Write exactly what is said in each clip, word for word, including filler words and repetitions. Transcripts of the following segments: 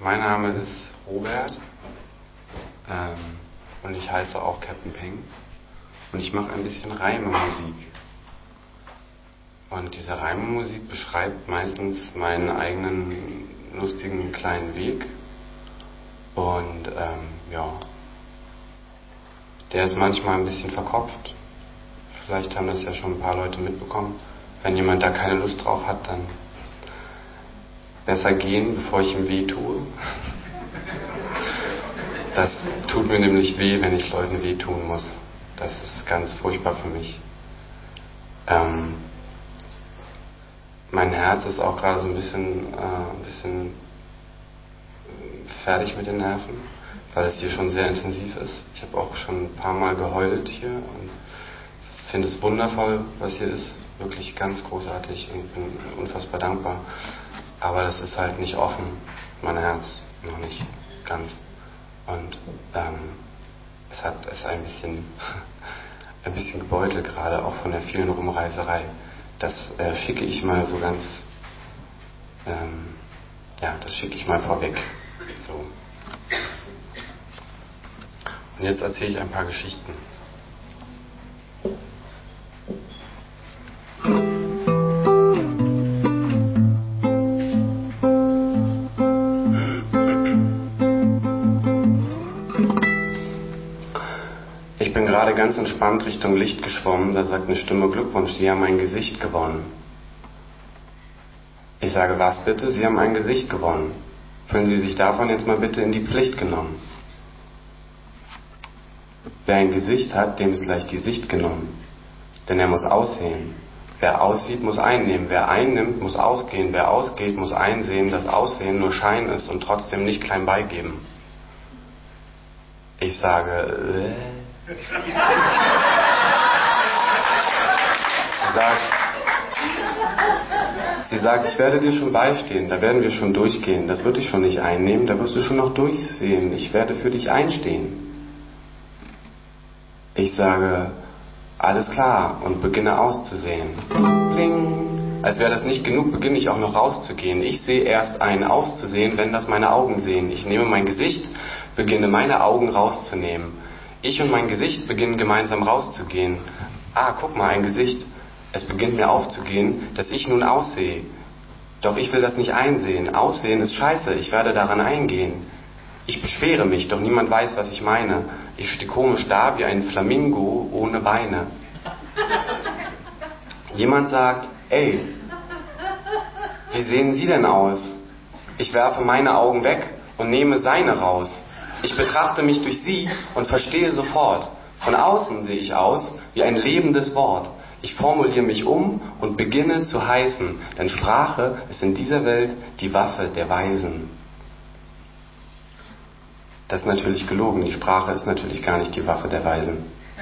mein Name ist Robert ähm, und ich heiße auch Captain Peng und ich mache ein bisschen Reimemusik. Und diese Reimemusik beschreibt meistens meinen eigenen lustigen kleinen Weg und ähm, ja, der ist manchmal ein bisschen verkopft. Vielleicht haben das ja schon ein paar Leute mitbekommen. Wenn jemand da keine Lust drauf hat, dann besser gehen, bevor ich ihm weh tue. Das tut mir nämlich weh, wenn ich Leuten weh tun muss. Das ist ganz furchtbar für mich. Ähm, mein Herz ist auch gerade so ein bisschen, äh, ein bisschen fertig mit den Nerven, weil es hier schon sehr intensiv ist. Ich habe auch schon ein paar Mal geheult hier und finde es wundervoll, was hier ist. Wirklich ganz großartig und bin unfassbar dankbar. Aber das ist halt nicht offen, mein Herz noch nicht ganz. Und ähm, es hat es ein bisschen, ein bisschen gebeutelt gerade, auch von der vielen Rumreiserei. Das äh, schicke ich mal so ganz, ähm, ja, das schicke ich mal vorweg. So. Und jetzt erzähle ich ein paar Geschichten. Ich bin gerade ganz entspannt Richtung Licht geschwommen, da sagt eine Stimme: Glückwunsch, Sie haben ein Gesicht gewonnen. Ich sage: Was bitte? Sie haben ein Gesicht gewonnen. Fühlen Sie sich davon jetzt mal bitte in die Pflicht genommen. Wer ein Gesicht hat, dem ist gleich die Sicht genommen. Denn er muss aussehen. Wer aussieht, muss einnehmen. Wer einnimmt, muss ausgehen. Wer ausgeht, muss einsehen, dass Aussehen nur Schein ist und trotzdem nicht klein beigeben. Ich sage: äh. Sie sagt, sie sagt, ich werde dir schon beistehen, da werden wir schon durchgehen, das wird dich schon nicht einnehmen, da wirst du schon noch durchsehen, ich werde für dich einstehen. Ich sage: alles klar, und beginne auszusehen. Bling. Als wäre das nicht genug, beginne ich auch noch rauszugehen. Ich sehe erst ein, auszusehen, wenn das meine Augen sehen. Ich nehme mein Gesicht, beginne meine Augen rauszunehmen. Ich und mein Gesicht beginnen gemeinsam rauszugehen. Ah, guck mal, ein Gesicht. Es beginnt mir aufzugehen, dass ich nun aussehe. Doch ich will das nicht einsehen. Aussehen ist scheiße, ich werde daran eingehen. Ich beschwere mich, doch niemand weiß, was ich meine. Ich stehe komisch da wie ein Flamingo ohne Beine. Jemand sagt: ey, wie sehen Sie denn aus? Ich werfe meine Augen weg und nehme seine raus. Ich betrachte mich durch sie und verstehe sofort. Von außen sehe ich aus wie ein lebendes Wort. Ich formuliere mich um und beginne zu heißen, denn Sprache ist in dieser Welt die Waffe der Weisen. Das ist natürlich gelogen. Die Sprache ist natürlich gar nicht die Waffe der Weisen.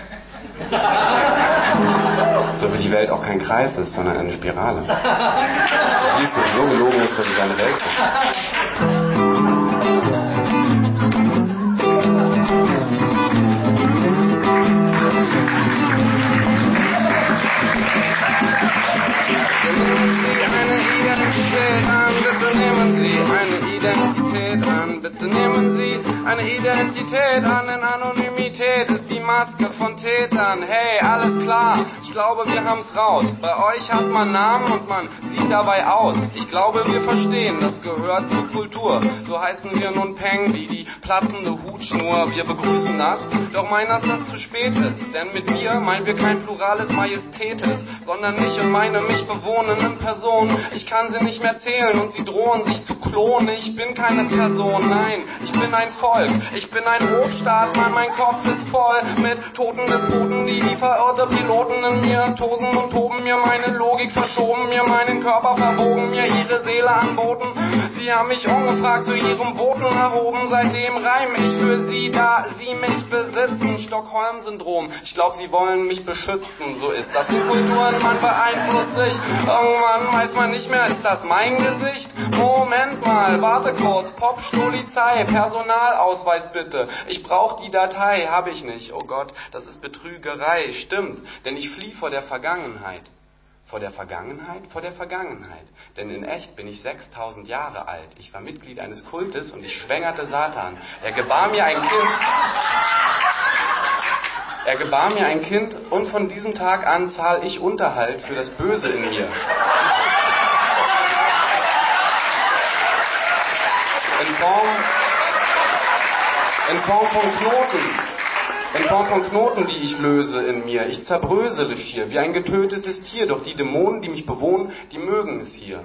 So wie die Welt auch kein Kreis ist, sondern eine Spirale. Wie es so gelogen ist, dass es eine Welt ist. Bitte nehmen Sie eine Identität an, denn Anonymität ist die Maske von Tätern. Hey, alles klar, ich glaube, wir haben's raus. Bei euch hat man Namen und man sieht dabei aus. Ich glaube, wir verstehen, das gehört zur Kultur. So heißen wir nun Peng, wie die platzende Hutschnur. Wir begrüßen das, doch meinen, dass das zu spät ist. Denn mit wir meinen wir kein plurales Majestätes, sondern mich und meine mich bewohnenden Personen. Ich kann sie nicht mehr zählen und sie drohen sich zu klonen. Ich bin keine Person, nein, ich bin ein Volk. Ich bin ein Hofstaat, Mann, mein Kopf ist voll mit toten Despoten, die wie verirrte Piloten in mir tosen und toben, mir meine Logik verschoben, mir meinen Körper verbogen, mir ihre Seele anboten. Sie haben mich ungefragt zu ihrem Voten erhoben, seitdem reim ich für sie, da sie mich besitzen. Stockholm-Syndrom, ich glaube, sie wollen mich beschützen, so ist das in Kulturen, man beeinflusst sich. Irgendwann weiß man nicht mehr, ist das mein Gesicht? Moment mal, warte kurz, Popstolizei, Personalausweis bitte. Ich brauche die Datei, habe ich nicht. Oh Gott, das ist Betrügerei, stimmt, denn ich fliehe vor der Vergangenheit. Vor der Vergangenheit? Vor der Vergangenheit. Denn in echt bin ich sechstausend Jahre alt. Ich war Mitglied eines Kultes und ich schwängerte Satan. Er gebar mir ein Kind. Er gebar mir ein Kind und von diesem Tag an zahle ich Unterhalt für das Böse in mir. In Form, in Form von Knoten. In Form von Knoten, die ich löse in mir. Ich zerbrösele schier, wie ein getötetes Tier. Doch die Dämonen, die mich bewohnen, die mögen es hier.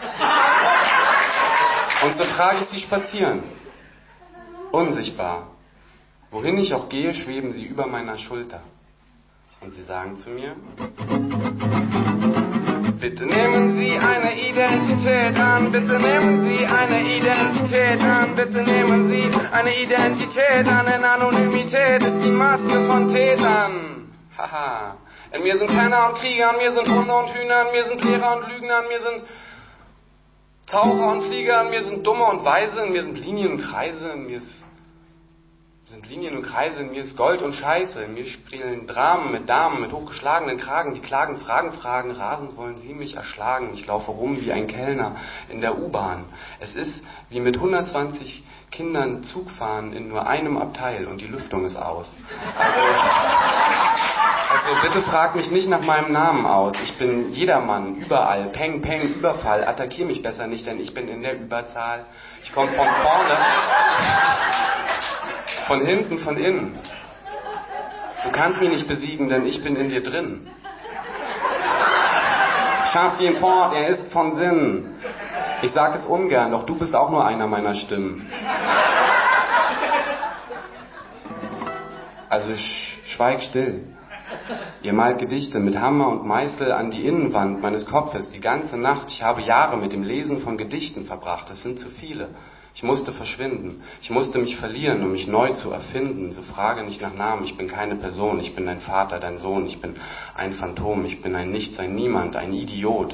Und so trage ich sie spazieren. Unsichtbar. Wohin ich auch gehe, schweben sie über meiner Schulter. Und sie sagen zu mir: Bitte nehmen Sie eine Identität an, bitte nehmen Sie eine Identität an, bitte nehmen Sie eine Identität an, in Anonymität ist die Maske von Tätern. Haha. In mir sind Penner und Krieger, in mir sind Hunde und Hühner, in mir sind Lehrer und Lügner, in mir sind Taucher und Flieger, in mir sind Dumme und Weise, in mir sind Linien und Kreise, in mir ist sind Linien und Kreise, in mir ist Gold und Scheiße, in mir spielen Dramen mit Damen, mit hochgeschlagenen Kragen, die klagen, Fragen, Fragen, rasend wollen sie mich erschlagen. Ich laufe rum wie ein Kellner in der U-Bahn. Es ist wie mit hundertzwanzig Kindern Zug fahren in nur einem Abteil und die Lüftung ist aus. Also, also bitte frag mich nicht nach meinem Namen aus. Ich bin jedermann, überall, Peng, Peng, Überfall. Attackier mich besser nicht, denn ich bin in der Überzahl. Ich komme von vorne. Von hinten, von innen. Du kannst mich nicht besiegen, denn ich bin in dir drin. Schaff ihn fort, er ist von Sinn. Ich sag es ungern, doch du bist auch nur einer meiner Stimmen. Also sch schweig still. Ihr malt Gedichte mit Hammer und Meißel an die Innenwand meines Kopfes die ganze Nacht. Ich habe Jahre mit dem Lesen von Gedichten verbracht. Das sind zu viele. Ich musste verschwinden. Ich musste mich verlieren, um mich neu zu erfinden. So frage nicht nach Namen. Ich bin keine Person. Ich bin dein Vater, dein Sohn. Ich bin ein Phantom. Ich bin ein Nichts, ein Niemand, ein Idiot.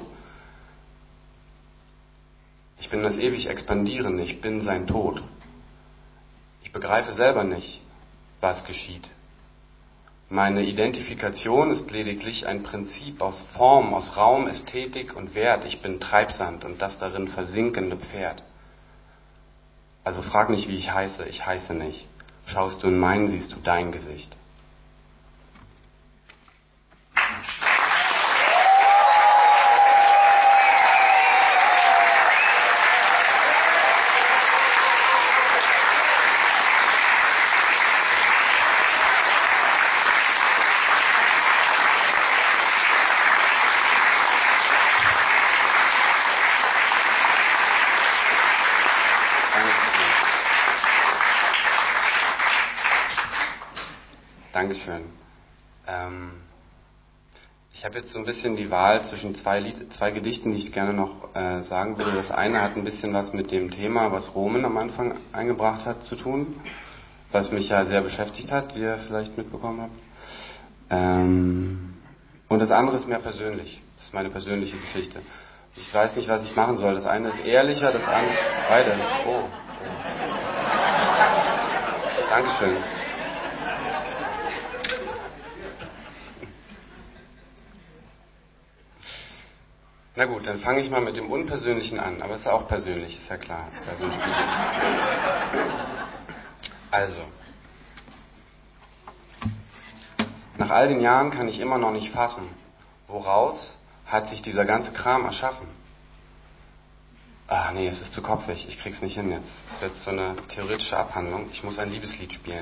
Ich bin das ewig Expandierende. Ich bin sein Tod. Ich begreife selber nicht, was geschieht. Meine Identifikation ist lediglich ein Prinzip aus Form, aus Raum, Ästhetik und Wert. Ich bin Treibsand und das darin versinkende Pferd. Also frag nicht, wie ich heiße. Ich heiße nicht. Schaust du in meinen, siehst du dein Gesicht. Dankeschön. Ähm, ich habe jetzt so ein bisschen die Wahl zwischen zwei, Lied, zwei Gedichten, die ich gerne noch äh, sagen würde. Das eine hat ein bisschen was mit dem Thema, was Roman am Anfang eingebracht hat, zu tun, was mich ja sehr beschäftigt hat, wie ihr vielleicht mitbekommen habt. Ähm, und das andere ist mehr persönlich. Das ist meine persönliche Geschichte. Ich weiß nicht, was ich machen soll. Das eine ist ehrlicher, das andere... Beide. Oh. Dankeschön. Na gut, dann fange ich mal mit dem Unpersönlichen an. Aber es ist ja auch persönlich, ist ja klar. Ist ja so ein Spiel. Also. Nach all den Jahren kann ich immer noch nicht fassen, woraus hat sich dieser ganze Kram erschaffen. Ach nee, es ist zu kopfig. Ich krieg's nicht hin jetzt. Das ist jetzt so eine theoretische Abhandlung. Ich muss ein Liebeslied spielen.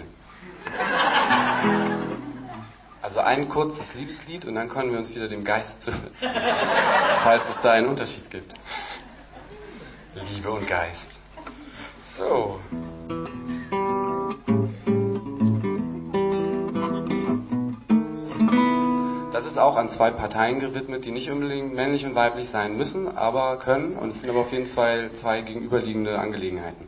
Also ein kurzes Liebeslied und dann können wir uns wieder dem Geist zu, falls es da einen Unterschied gibt. Liebe und Geist. So. Das ist auch an zwei Parteien gewidmet, die nicht unbedingt männlich und weiblich sein müssen, aber können. Und es sind aber auf jeden Fall zwei gegenüberliegende Angelegenheiten.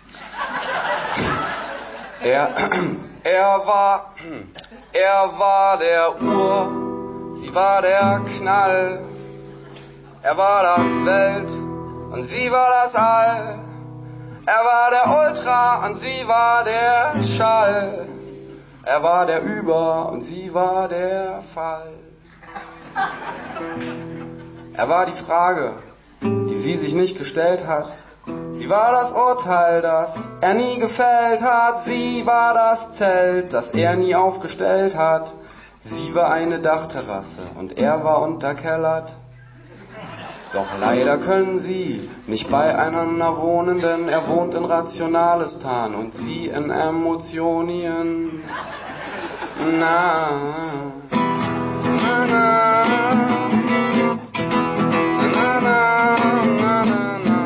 Er, er war, er war der Ur, sie war der Knall. Er war das Welt und sie war das All. Er war der Ultra und sie war der Schall. Er war der Über und sie war der Fall. Er war die Frage, die sie sich nicht gestellt hat. Sie war das Urteil, das er nie gefällt hat. Sie war das Zelt, das er nie aufgestellt hat. Sie war eine Dachterrasse und er war unterkellert. Doch leider können sie nicht beieinander wohnen, denn er wohnt in Rationalistan und sie in Emotionien. Na, na, na, na, na, na, na, na.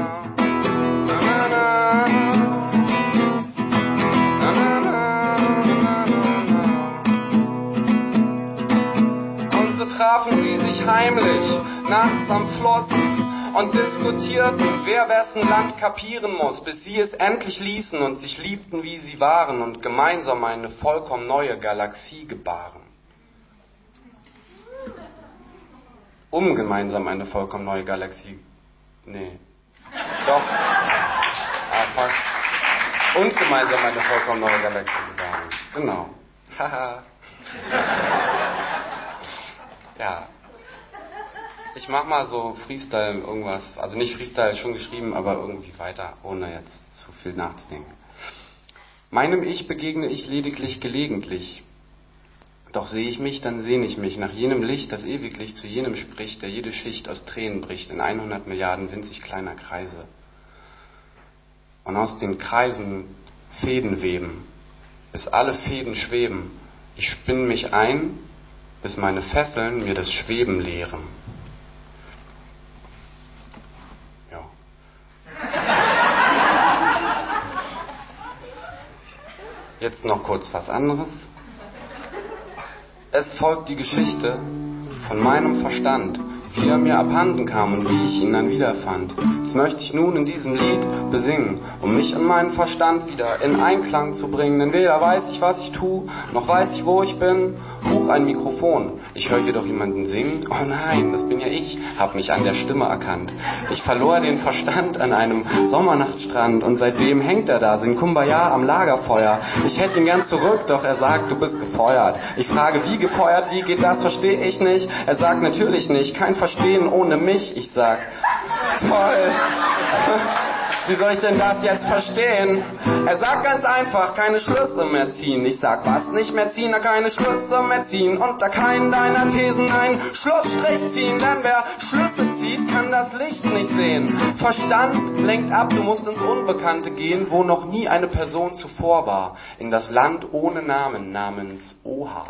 Trafen sie sich heimlich nachts am Fluss und diskutierten, wer wessen Land kapieren muss, bis sie es endlich ließen und sich liebten, wie sie waren und gemeinsam eine vollkommen neue Galaxie gebaren. Um gemeinsam eine vollkommen neue Galaxie... Nee. Doch. Ah, fuck. Und gemeinsam eine vollkommen neue Galaxie gebaren. Genau. Haha. Ja. Ich mach mal so Freestyle irgendwas, also nicht Freestyle, schon geschrieben, aber irgendwie weiter, ohne jetzt zu viel nachzudenken. Meinem Ich begegne ich lediglich gelegentlich. Doch sehe ich mich, dann sehne ich mich nach jenem Licht, das ewiglich zu jenem spricht, der jede Schicht aus Tränen bricht in hundert Milliarden winzig kleiner Kreise. Und aus den Kreisen Fäden weben, bis alle Fäden schweben. Ich spinne mich ein, bis meine Fesseln mir das Schweben lehren. Ja. Jetzt noch kurz was anderes. Es folgt die Geschichte von meinem Verstand, wie er mir abhanden kam und wie ich ihn dann wiederfand. Das möchte ich nun in diesem Lied besingen, um mich und meinen Verstand wieder in Einklang zu bringen. Denn weder weiß ich, was ich tue, noch weiß ich, wo ich bin. Huch, ein Mikrofon. Ich höre jedoch jemanden singen. Oh nein, das bin ja ich, hab mich an der Stimme erkannt. Ich verlor den Verstand an einem Sommernachtsstrand und seitdem hängt er da, singt Kumbaya am Lagerfeuer. Ich hätte ihn gern zurück, doch er sagt, du bist gefeuert. Ich frage, wie gefeuert, wie geht das, verstehe ich nicht. Er sagt, natürlich nicht, kein Verstehen ohne mich. Ich sag, toll. Wie soll ich denn das jetzt verstehen? Er sagt ganz einfach, keine Schlüsse mehr ziehen. Ich sag, was nicht mehr ziehen? Na, keine Schlüsse mehr ziehen. Unter keinen deiner Thesen einen Schlussstrich ziehen. Denn wer Schlüsse zieht, kann das Licht nicht sehen. Verstand lenkt ab, du musst ins Unbekannte gehen, wo noch nie eine Person zuvor war. In das Land ohne Namen, namens Oha.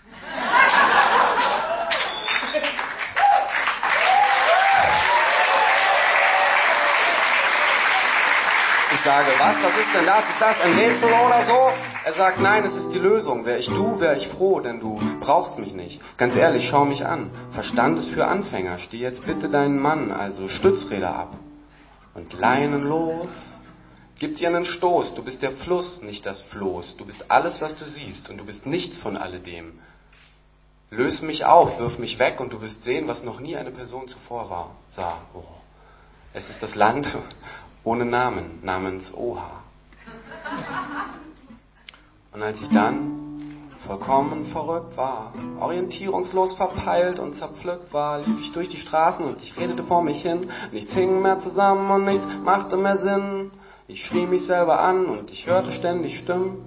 Ich sage, was, was ist denn das? Ist das ein Rätsel oder so? Er sagt, nein, es ist die Lösung. Wär ich du, wär ich froh, denn du brauchst mich nicht. Ganz ehrlich, schau mich an. Verstand ist für Anfänger. Steh jetzt bitte deinen Mann, also Stützräder ab. Und Leinen los. Gib dir einen Stoß. Du bist der Fluss, nicht das Floß. Du bist alles, was du siehst. Und du bist nichts von alledem. Löse mich auf, wirf mich weg und du wirst sehen, was noch nie eine Person zuvor war. Sah, oh. Es ist das Land ohne Namen, namens Oha. Und als ich dann vollkommen verrückt war, orientierungslos verpeilt und zerpflückt war, lief ich durch die Straßen und ich redete vor mich hin. Nichts hing mehr zusammen und nichts machte mehr Sinn. Ich schrie mich selber an und ich hörte ständig Stimmen.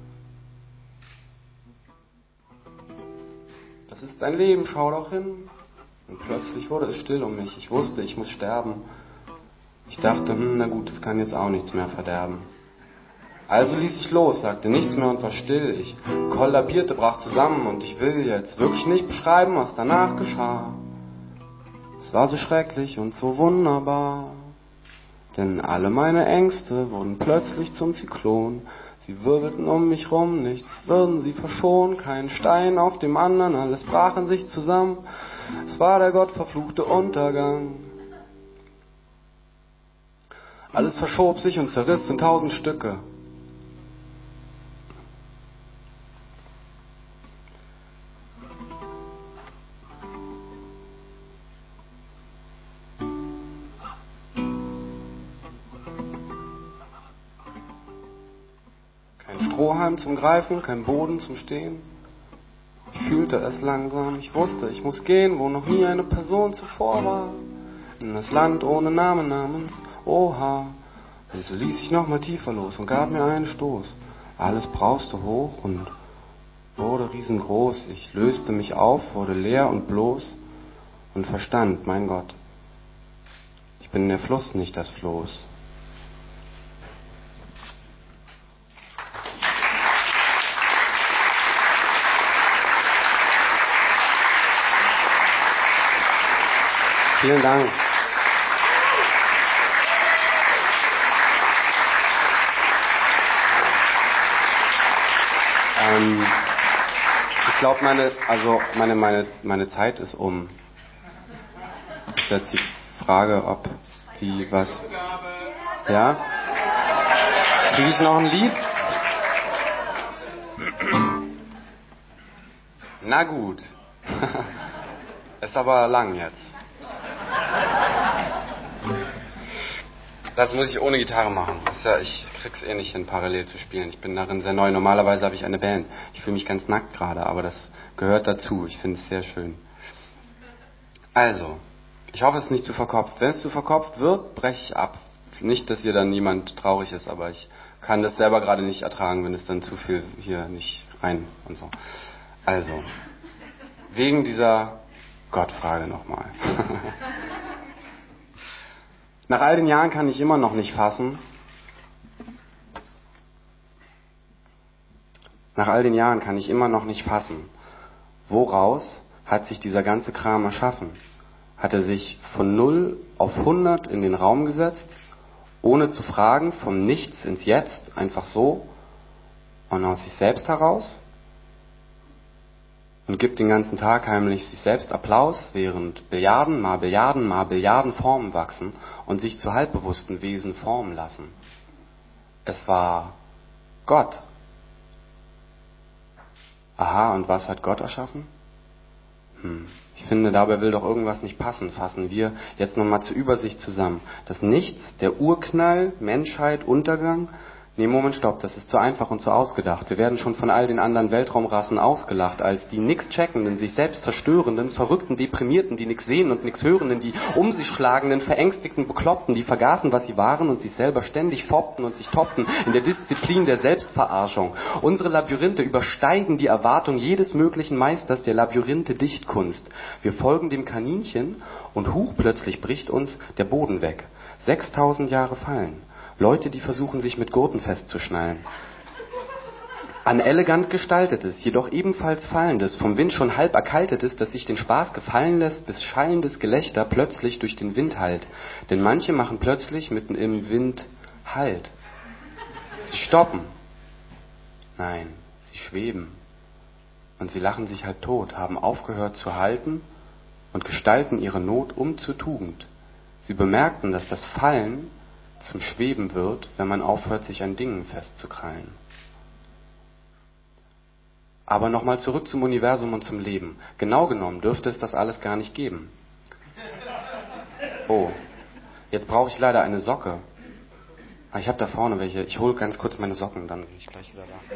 Das ist dein Leben, schau doch hin. Und plötzlich wurde es still um mich. Ich wusste, ich muss sterben. Ich dachte, hm, na gut, das kann jetzt auch nichts mehr verderben. Also ließ ich los, sagte nichts mehr und war still. Ich kollabierte, brach zusammen und ich will jetzt wirklich nicht beschreiben, was danach geschah. Es war so schrecklich und so wunderbar, denn alle meine Ängste wurden plötzlich zum Zyklon. Sie wirbelten um mich rum, nichts würden sie verschonen, kein Stein auf dem anderen, alles brach in sich zusammen. Es war der gottverfluchte Untergang. Alles verschob sich und zerriss in tausend Stücke. Kein Strohhalm zum Greifen, kein Boden zum Stehen. Ich fühlte brannte es langsam. Ich wusste, ich muss gehen, wo noch nie eine Person zuvor war. In das Land ohne Namen namens Oha. Und so ließ ich nochmal tiefer los und gab mir einen Stoß. Alles brauste hoch und wurde riesengroß. Ich löste mich auf, wurde leer und bloß und verstand, mein Gott, ich bin der Fluss, nicht das Floß. Vielen Dank. Ähm, ich glaube, meine, also meine, meine, meine Zeit ist um. Ist jetzt die Frage, ob, wie, was. Ja? Kriege ich noch ein Lied? Na gut. Ist aber lang jetzt. Das muss ich ohne Gitarre machen. Das ist ja, ich krieg's eh nicht hin, parallel zu spielen. Ich bin darin sehr neu. Normalerweise habe ich eine Band. Ich fühle mich ganz nackt gerade, aber das gehört dazu. Ich finde es sehr schön. Also, ich hoffe, es ist nicht zu verkopft. Wenn es zu verkopft wird, breche ich ab. Nicht, dass hier dann niemand traurig ist, aber ich kann das selber gerade nicht ertragen, wenn es dann zu viel hier nicht rein und so. Also, wegen dieser Gottfrage nochmal. Nach all den Jahren kann ich immer noch nicht fassen, nach all den Jahren kann ich immer noch nicht fassen, woraus hat sich dieser ganze Kram erschaffen? Hat er sich von null auf hundert in den Raum gesetzt, ohne zu fragen, vom Nichts ins Jetzt, einfach so und aus sich selbst heraus? Und gibt den ganzen Tag heimlich sich selbst Applaus, während Billiarden mal Billiarden mal Billiarden Formen wachsen und sich zu halbbewussten Wesen formen lassen. Es war Gott. Aha, und was hat Gott erschaffen? Hm. Ich finde, dabei will doch irgendwas nicht passen. Fassen wir jetzt nochmal zur Übersicht zusammen. Das Nichts, der Urknall, Menschheit, Untergang. Nee, Moment, stopp, das ist zu einfach und zu ausgedacht. Wir werden schon von all den anderen Weltraumrassen ausgelacht, als die nix checkenden, sich selbst zerstörenden, verrückten, deprimierten, die nix sehen und nix hörenden, die um sich schlagenden, verängstigten, bekloppten, die vergaßen, was sie waren und sich selber ständig foppten und sich toppten in der Disziplin der Selbstverarschung. Unsere Labyrinthe übersteigen die Erwartung jedes möglichen Meisters der Labyrinthe-Dichtkunst. Wir folgen dem Kaninchen und huch, plötzlich bricht uns der Boden weg. Sechstausend Jahre fallen. Leute, die versuchen, sich mit Gurten festzuschnallen. An elegant gestaltetes, jedoch ebenfalls fallendes, vom Wind schon halb erkaltetes, das sich den Spaß gefallen lässt, bis schallendes Gelächter plötzlich durch den Wind hallt. Denn manche machen plötzlich mitten im Wind Halt. Sie stoppen. Nein, sie schweben. Und sie lachen sich halb tot, haben aufgehört zu halten und gestalten ihre Not um zur Tugend. Sie bemerkten, dass das Fallen zum Schweben wird, wenn man aufhört, sich an Dingen festzukrallen. Aber nochmal zurück zum Universum und zum Leben. Genau genommen dürfte es das alles gar nicht geben. Oh, jetzt brauche ich leider eine Socke. Ah, ich habe da vorne welche. Ich hole ganz kurz meine Socken, dann bin ich gleich wieder da.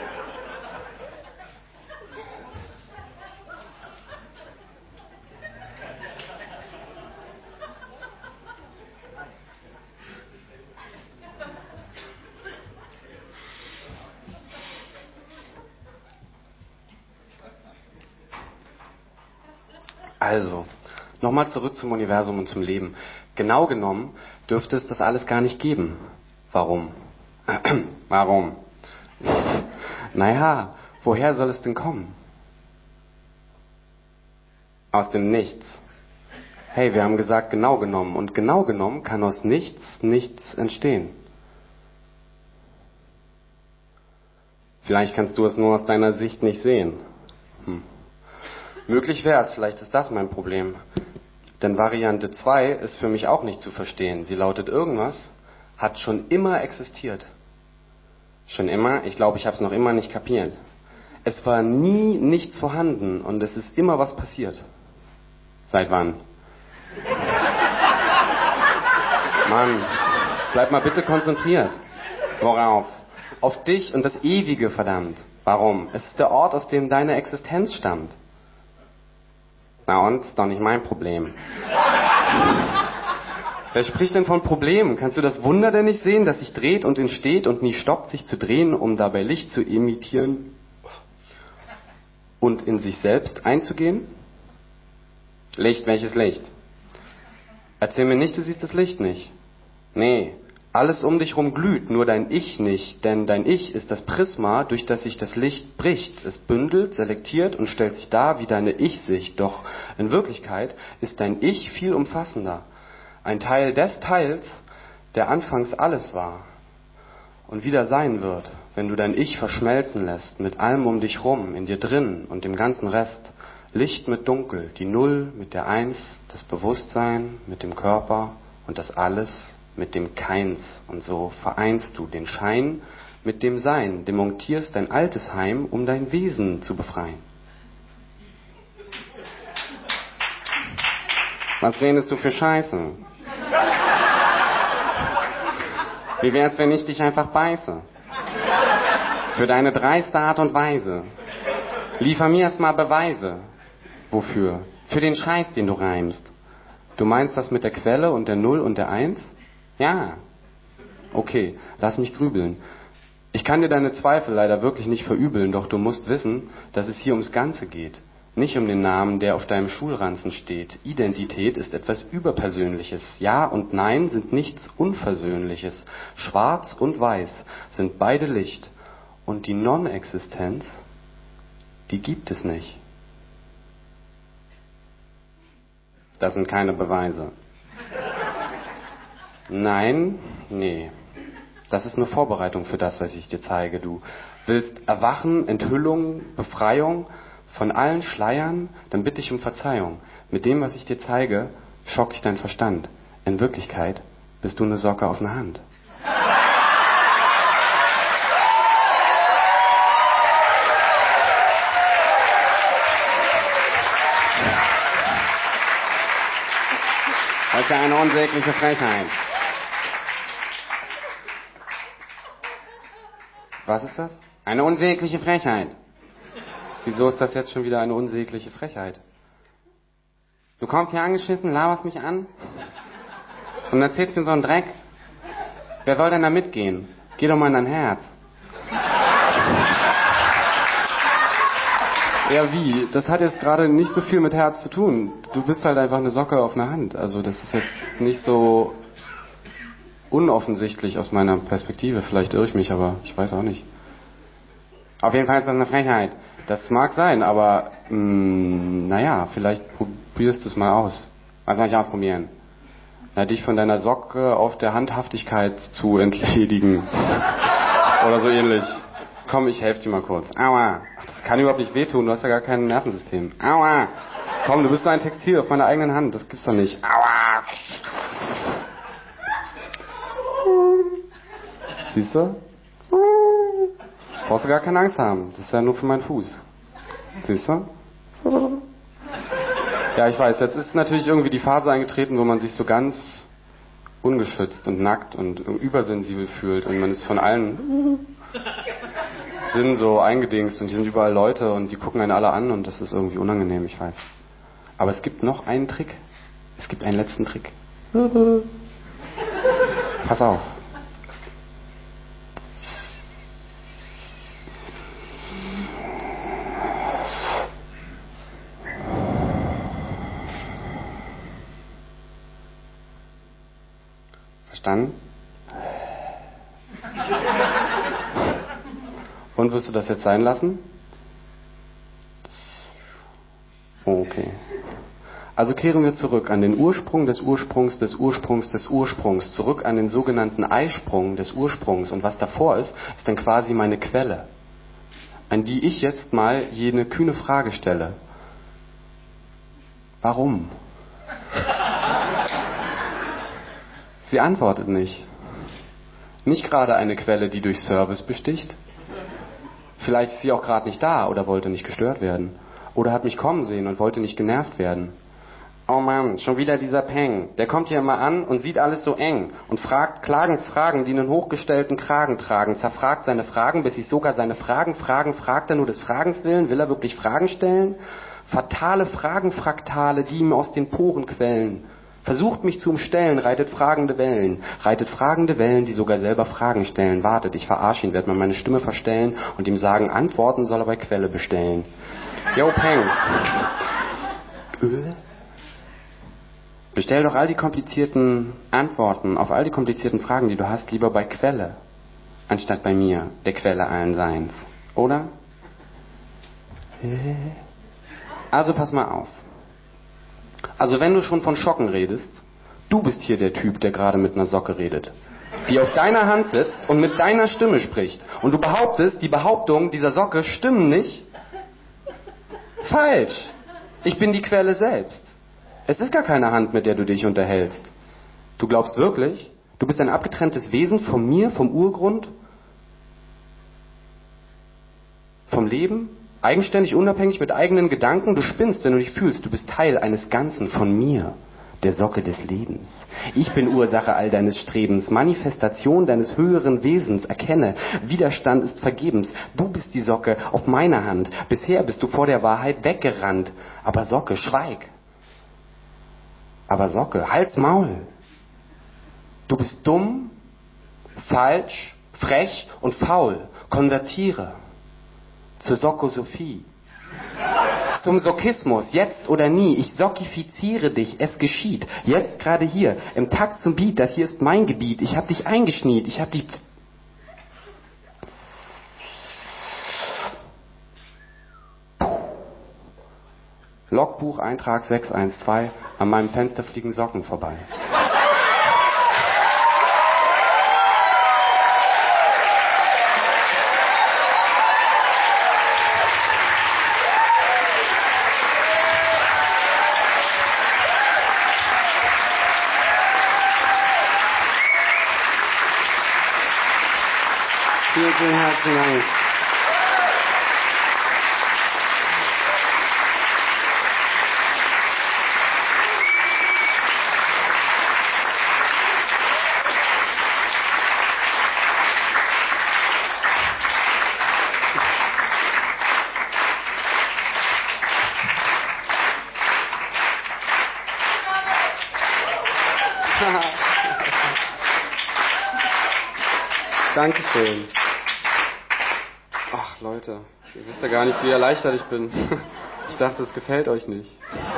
Also, nochmal zurück zum Universum und zum Leben. Genau genommen dürfte es das alles gar nicht geben. Warum? Warum? Naja, woher soll es denn kommen? Aus dem Nichts. Hey, wir haben gesagt, genau genommen. Und genau genommen kann aus nichts nichts entstehen. Vielleicht kannst du es nur aus deiner Sicht nicht sehen. Hm. Möglich wäre es, vielleicht ist das mein Problem. Denn Variante zwei ist für mich auch nicht zu verstehen. Sie lautet, irgendwas hat schon immer existiert. Schon immer? Ich glaube, ich habe es noch immer nicht kapiert. Es war nie nichts vorhanden und es ist immer was passiert. Seit wann? Mann, bleib mal bitte konzentriert. Worauf? Auf dich und das Ewige, verdammt. Warum? Es ist der Ort, aus dem deine Existenz stammt. Na und? Ist doch nicht mein Problem. Wer spricht denn von Problemen? Kannst du das Wunder denn nicht sehen, das sich dreht und entsteht und nie stoppt, sich zu drehen, um dabei Licht zu emittieren und in sich selbst einzugehen? Licht, welches Licht? Erzähl mir nicht, du siehst das Licht nicht. Nee, alles um dich rum glüht, nur dein Ich nicht, denn dein Ich ist das Prisma, durch das sich das Licht bricht. Es bündelt, selektiert und stellt sich dar wie deine Ich-Sicht, doch in Wirklichkeit ist dein Ich viel umfassender. Ein Teil des Teils, der anfangs alles war und wieder sein wird, wenn du dein Ich verschmelzen lässt, mit allem um dich rum, in dir drin und dem ganzen Rest. Licht mit Dunkel, die Null mit der Eins, das Bewusstsein mit dem Körper und das Alles mit dem Keins. Und so vereinst du den Schein mit dem Sein, demontierst dein altes Heim, um dein Wesen zu befreien. Was redest du für Scheiße? Wie wär's, wenn ich dich einfach beiße? Für deine dreiste Art und Weise. Liefer mir erstmal Beweise. Wofür? Für den Scheiß, den du reimst. Du meinst das mit der Quelle und der Null und der Eins? Ja. Okay, lass mich grübeln. Ich kann dir deine Zweifel leider wirklich nicht verübeln, doch du musst wissen, dass es hier ums Ganze geht. Nicht um den Namen, der auf deinem Schulranzen steht. Identität ist etwas Überpersönliches. Ja und Nein sind nichts Unversöhnliches. Schwarz und Weiß sind beide Licht. Und die Non-Existenz, die gibt es nicht. Das sind keine Beweise. Nein, nee. Das ist eine Vorbereitung für das, was ich dir zeige. Du willst Erwachen, Enthüllung, Befreiung von allen Schleiern, dann bitte ich um Verzeihung. Mit dem, was ich dir zeige, schock ich deinen Verstand. In Wirklichkeit bist du eine Socke auf einer Hand. Das ist ja eine unsägliche Frechheit. Was ist das? Eine unsägliche Frechheit. Wieso ist das jetzt schon wieder eine unsägliche Frechheit? Du kommst hier angeschissen, laberst mich an und erzählst mir so einen Dreck. Wer soll denn da mitgehen? Geh doch mal in dein Herz. Ja, wie? Das hat jetzt gerade nicht so viel mit Herz zu tun. Du bist halt einfach eine Socke auf einer Hand. Also das ist jetzt nicht so unoffensichtlich aus meiner Perspektive. Vielleicht irre ich mich, aber ich weiß auch nicht. Auf jeden Fall ist das eine Frechheit. Das mag sein, aber mh, naja, vielleicht probierst du es mal aus. Was soll ich ausprobieren? Na, dich von deiner Socke auf der Handhaftigkeit zu entledigen. Oder so ähnlich. Komm, ich helfe dir mal kurz. Aua. Ach, das kann überhaupt nicht wehtun, du hast ja gar kein Nervensystem. Aua. Komm, du bist so ein Textil auf meiner eigenen Hand, das gibt's doch nicht. Aua. Siehst du? Brauchst du gar keine Angst haben. Das ist ja nur für meinen Fuß. Siehst du? Ja, ich weiß, jetzt ist natürlich irgendwie die Phase eingetreten, wo man sich so ganz ungeschützt und nackt und übersensibel fühlt und man ist von allen Sinnen so eingedingst und hier sind überall Leute und die gucken einen alle an und das ist irgendwie unangenehm, ich weiß. Aber es gibt noch einen Trick. Es gibt einen letzten Trick. Pass auf. Verstanden? Und wirst du das jetzt sein lassen? Okay. Also kehren wir zurück an den Ursprung des Ursprungs des Ursprungs des Ursprungs, zurück an den sogenannten Eisprung des Ursprungs. Und was davor ist, ist dann quasi meine Quelle, an die ich jetzt mal jene kühne Frage stelle. Warum? Sie antwortet nicht. Nicht gerade eine Quelle, die durch Service besticht. Vielleicht ist sie auch gerade nicht da oder wollte nicht gestört werden. Oder hat mich kommen sehen und wollte nicht genervt werden. Oh Mann, schon wieder dieser Peng. Der kommt hier immer an und sieht alles so eng und fragt, klagen Fragen, die einen hochgestellten Kragen tragen, zerfragt seine Fragen, bis sich sogar seine Fragen fragen, fragt er nur des Fragens willen, will er wirklich Fragen stellen? Fatale Fragenfraktale, die ihm aus den Poren quellen. Versucht mich zu umstellen, reitet fragende Wellen. Reitet fragende Wellen, die sogar selber Fragen stellen. Wartet, ich verarsche ihn, werd mal meine Stimme verstellen und ihm sagen, Antworten soll er bei Quelle bestellen. Yo, Peng. Öl? Bestell doch all die komplizierten Antworten auf all die komplizierten Fragen, die du hast, lieber bei Quelle, anstatt bei mir, der Quelle allen Seins. Oder? Also pass mal auf. Also wenn du schon von Schocken redest, du bist hier der Typ, der gerade mit einer Socke redet, die auf deiner Hand sitzt und mit deiner Stimme spricht. Und du behauptest, die Behauptungen dieser Socke stimmen nicht. Falsch. Ich bin die Quelle selbst. Es ist gar keine Hand, mit der du dich unterhältst. Du glaubst wirklich, du bist ein abgetrenntes Wesen von mir, vom Urgrund, vom Leben, eigenständig, unabhängig, mit eigenen Gedanken. Du spinnst, wenn du dich fühlst. Du bist Teil eines Ganzen von mir, der Socke des Lebens. Ich bin Ursache all deines Strebens, Manifestation deines höheren Wesens. Erkenne, Widerstand ist vergebens. Du bist die Socke auf meiner Hand. Bisher bist du vor der Wahrheit weggerannt. Aber Socke, schweig. Aber Socke, halt's Maul. Du bist dumm, falsch, frech und faul. Konvertiere zur Sockosophie, zum Sockismus, jetzt oder nie. Ich sockifiziere dich, es geschieht. Jetzt gerade hier, im Takt zum Beat, das hier ist mein Gebiet. Ich hab dich eingeschniet, ich hab dich... Logbucheintrag sechs eins zwei, an meinem Fenster fliegen Socken vorbei. Vielen, vielen herzlichen Dank. Dankeschön. Ach Leute, ihr wisst ja gar nicht, wie erleichtert ich bin. Ich dachte, es gefällt euch nicht.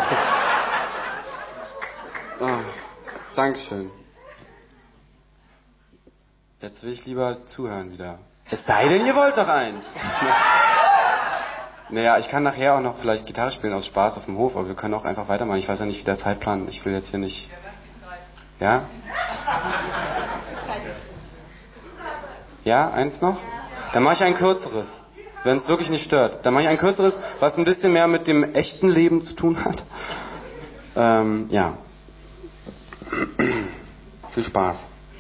Ah, Dankeschön. Jetzt will ich lieber zuhören wieder. Es sei denn, ihr wollt noch eins. Naja, ich kann nachher auch noch vielleicht Gitarre spielen aus Spaß auf dem Hof, aber wir können auch einfach weitermachen. Ich weiß ja nicht, wie der Zeitplan, ich will jetzt hier nicht... Ja? Ja, eins noch? Dann mache ich ein kürzeres, wenn es wirklich nicht stört. Dann mache ich ein kürzeres, was ein bisschen mehr mit dem echten Leben zu tun hat. Ähm, ja. Viel Spaß.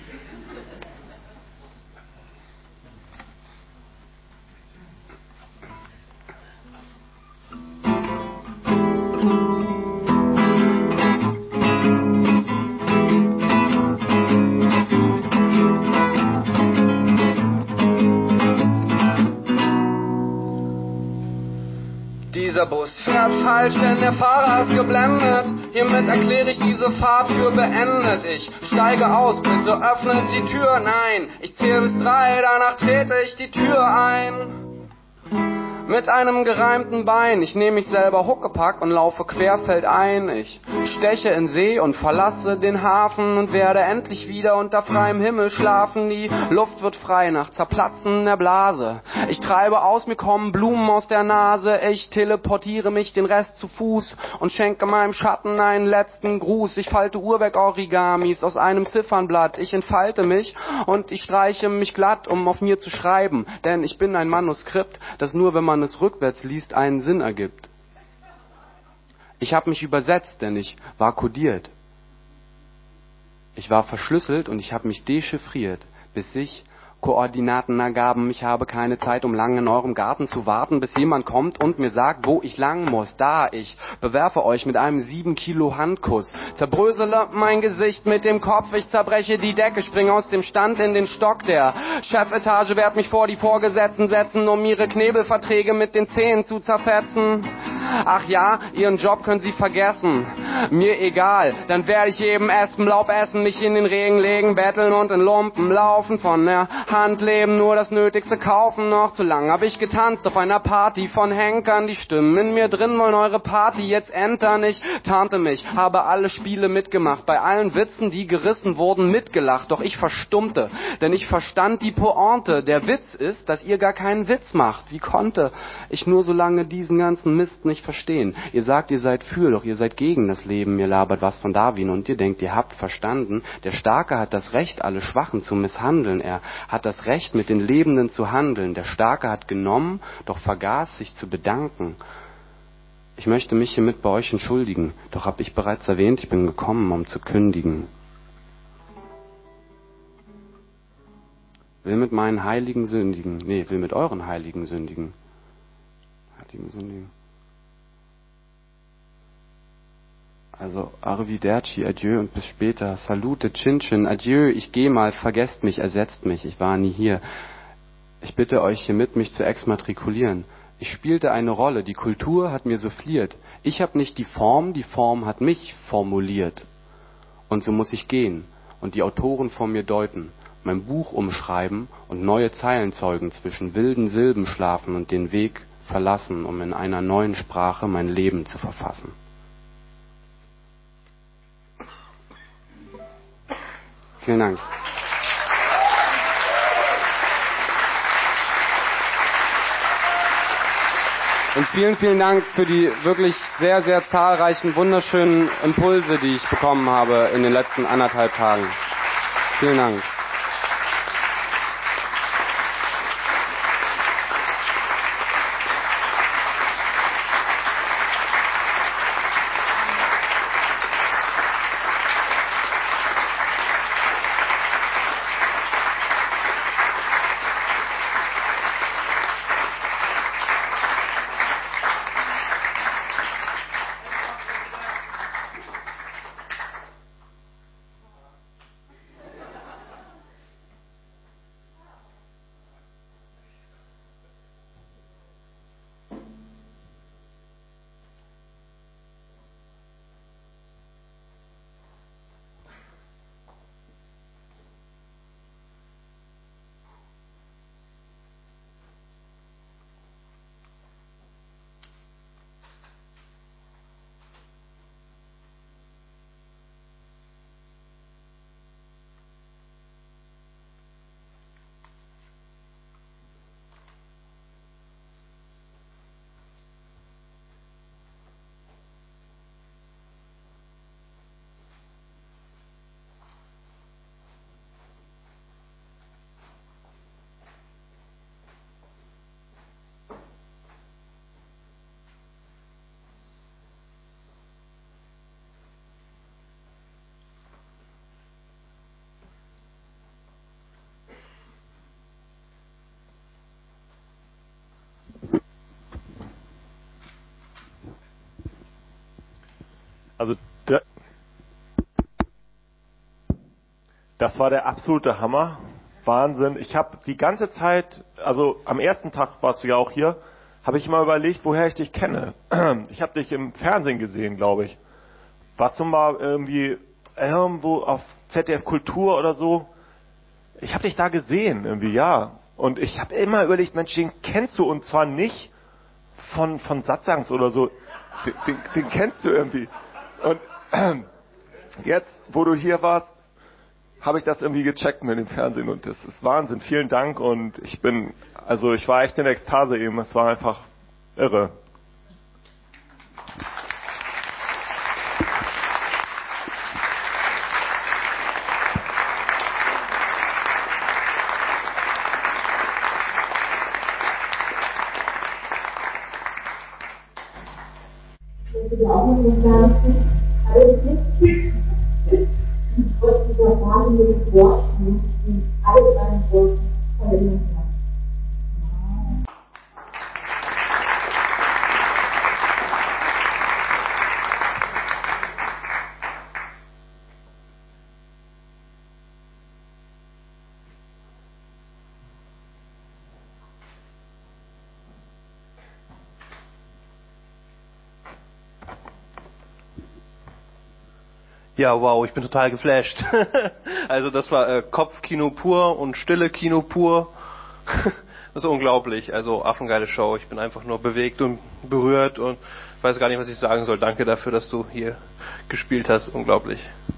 Dieser Bus fährt falsch, denn der Fahrer ist geblendet. Hiermit erkläre ich diese Fahrt für beendet. Ich steige aus, bitte öffnet die Tür. Nein, ich zähle bis drei, danach trete ich die Tür ein. Mit einem gereimten Bein, ich nehme mich selber Huckepack und laufe querfeldein. Ich steche in See und verlasse den Hafen und werde endlich wieder unter freiem Himmel schlafen. Die Luft wird frei nach Zerplatzen der Blase. Ich treibe aus, mir kommen Blumen aus der Nase. Ich teleportiere mich den Rest zu Fuß und schenke meinem Schatten einen letzten Gruß. Ich falte Uhrwerk-Origamis aus einem Ziffernblatt. Ich entfalte mich und ich streiche mich glatt, um auf mir zu schreiben. Denn ich bin ein Manuskript, das nur, wenn man es rückwärts liest, einen Sinn ergibt. Ich habe mich übersetzt, denn ich war kodiert. Ich war verschlüsselt und ich habe mich dechiffriert, bis ich Koordinaten ergaben. Ich habe keine Zeit, um lang in eurem Garten zu warten, bis jemand kommt und mir sagt, wo ich lang muss. Da ich bewerfe euch mit einem sieben Kilo Handkuss, zerbrösele mein Gesicht mit dem Kopf, ich zerbreche die Decke, springe aus dem Stand in den Stock der Chefetage, werd mich vor die Vorgesetzten setzen, um ihre Knebelverträge mit den Zähnen zu zerfetzen. Ach ja, ihren Job können sie vergessen. Mir egal, dann werde ich eben Espen, Laub essen, mich in den Regen legen, betteln und in Lumpen laufen, von der Hand leben, nur das Nötigste kaufen. Noch zu lang hab ich getanzt auf einer Party von Henkern. Die Stimmen in mir drin wollen eure Party jetzt entern. Ich tarnte mich, habe alle Spiele mitgemacht, bei allen Witzen, die gerissen wurden, mitgelacht. Doch ich verstummte, denn ich verstand die Pointe. Der Witz ist, dass ihr gar keinen Witz macht. Wie konnte ich nur so lange diesen ganzen Mist nicht verstehen? Ihr sagt, ihr seid für, doch ihr seid gegen das Leben. Ihr labert was von Darwin und ihr denkt, ihr habt verstanden. Der Starke hat das Recht, alle Schwachen zu misshandeln. Er hat das Recht, mit den Lebenden zu handeln. Der Starke hat genommen, doch vergaß sich zu bedanken. Ich möchte mich hiermit bei euch entschuldigen, doch hab ich bereits erwähnt, ich bin gekommen, um zu kündigen. Will mit meinen Heiligen sündigen. Nee, will mit euren Heiligen sündigen. Heiligen sündigen. Also, arrivederci, adieu und bis später. Salute, Chin-Chin, adieu, ich geh mal, vergesst mich, ersetzt mich, ich war nie hier. Ich bitte euch hiermit, mich zu exmatrikulieren. Ich spielte eine Rolle, die Kultur hat mir souffliert. Ich hab nicht die Form, die Form hat mich formuliert. Und so muss ich gehen und die Autoren vor mir deuten, mein Buch umschreiben und neue Zeilen zeugen, zwischen wilden Silben schlafen und den Weg verlassen, um in einer neuen Sprache mein Leben zu verfassen. Vielen Dank. Und vielen, vielen Dank für die wirklich sehr, sehr zahlreichen, wunderschönen Impulse, die ich bekommen habe in den letzten anderthalb Tagen. Vielen Dank. Also das war der absolute Hammer. Wahnsinn. Ich habe die ganze Zeit, also am ersten Tag warst du ja auch hier, habe ich mal überlegt, woher ich dich kenne. Ich habe dich im Fernsehen gesehen, glaube ich. Warst du mal irgendwie irgendwo auf Z D F Kultur oder so? Ich habe dich da gesehen, irgendwie, ja. Und ich habe immer überlegt, Mensch, den kennst du, und zwar nicht von, von Satzangs oder so. Den, den, den kennst du irgendwie. Und jetzt, wo du hier warst, habe ich das irgendwie gecheckt mit dem Fernsehen, und das ist Wahnsinn. Vielen Dank, und ich bin, also ich war echt in Ekstase eben. Es war einfach irre. Ich will auch noch was sagen. Alles nicht. Trotz dieser wahnsinnigen Wortschmied, die alle drei Worte verwendet haben. Ja, wow, ich bin total geflasht. Also das war äh, Kopfkino pur und stille Kino pur. Das ist unglaublich. Also affengeile Show. Ich bin einfach nur bewegt und berührt und weiß gar nicht, was ich sagen soll. Danke dafür, dass du hier gespielt hast. Unglaublich.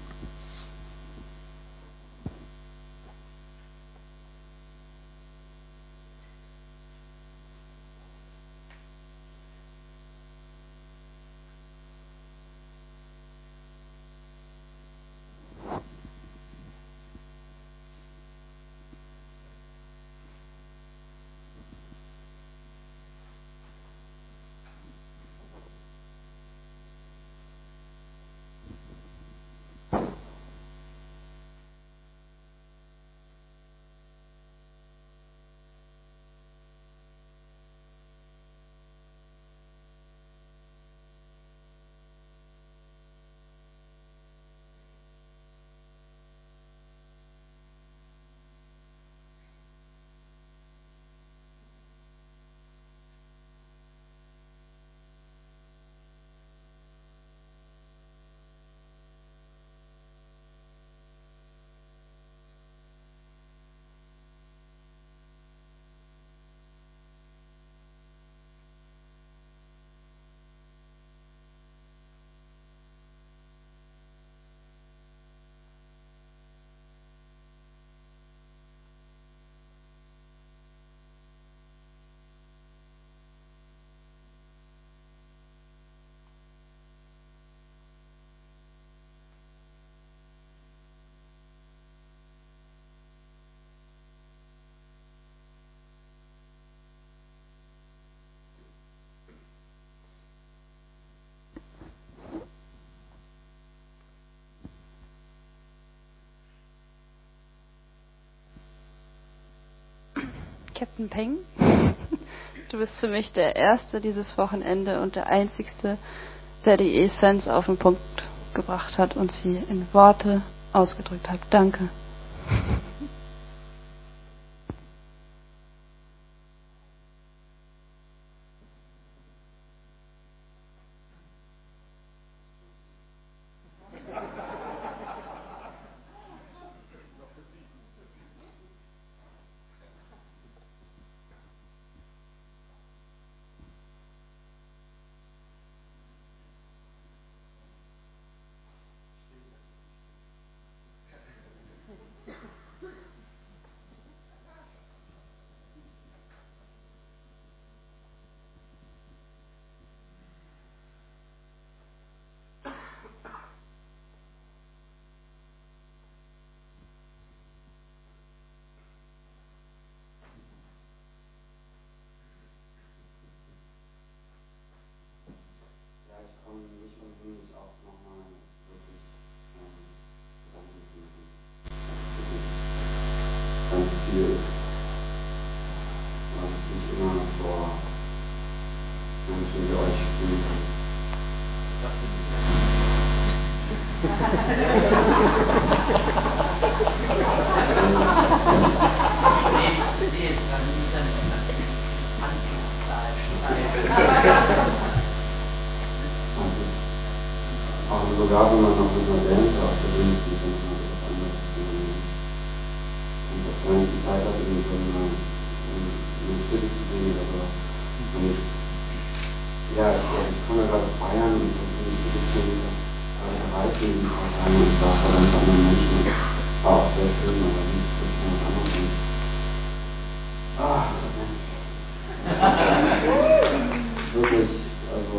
Captain Peng, du bist für mich der Erste dieses Wochenende und der Einzigste, der die Essenz auf den Punkt gebracht hat und sie in Worte ausgedrückt hat. Danke. Sogar wenn man noch mit einer Band auf der Bühne steht, dann ist man etwas anderes. Wenn es auf der ganzen Zeit hat, irgendwie so eine, eine Stille zu bringen oder so. Und ich, ja, ich, ich komme ja gerade aus Bayern und so bin ich wirklich schon wieder gerade gereist in die paar Tage und war vor ganz anderen Menschen. War auch sehr schön, aber nicht so schön was anderes. Und, ah, Mensch. Wirklich, also.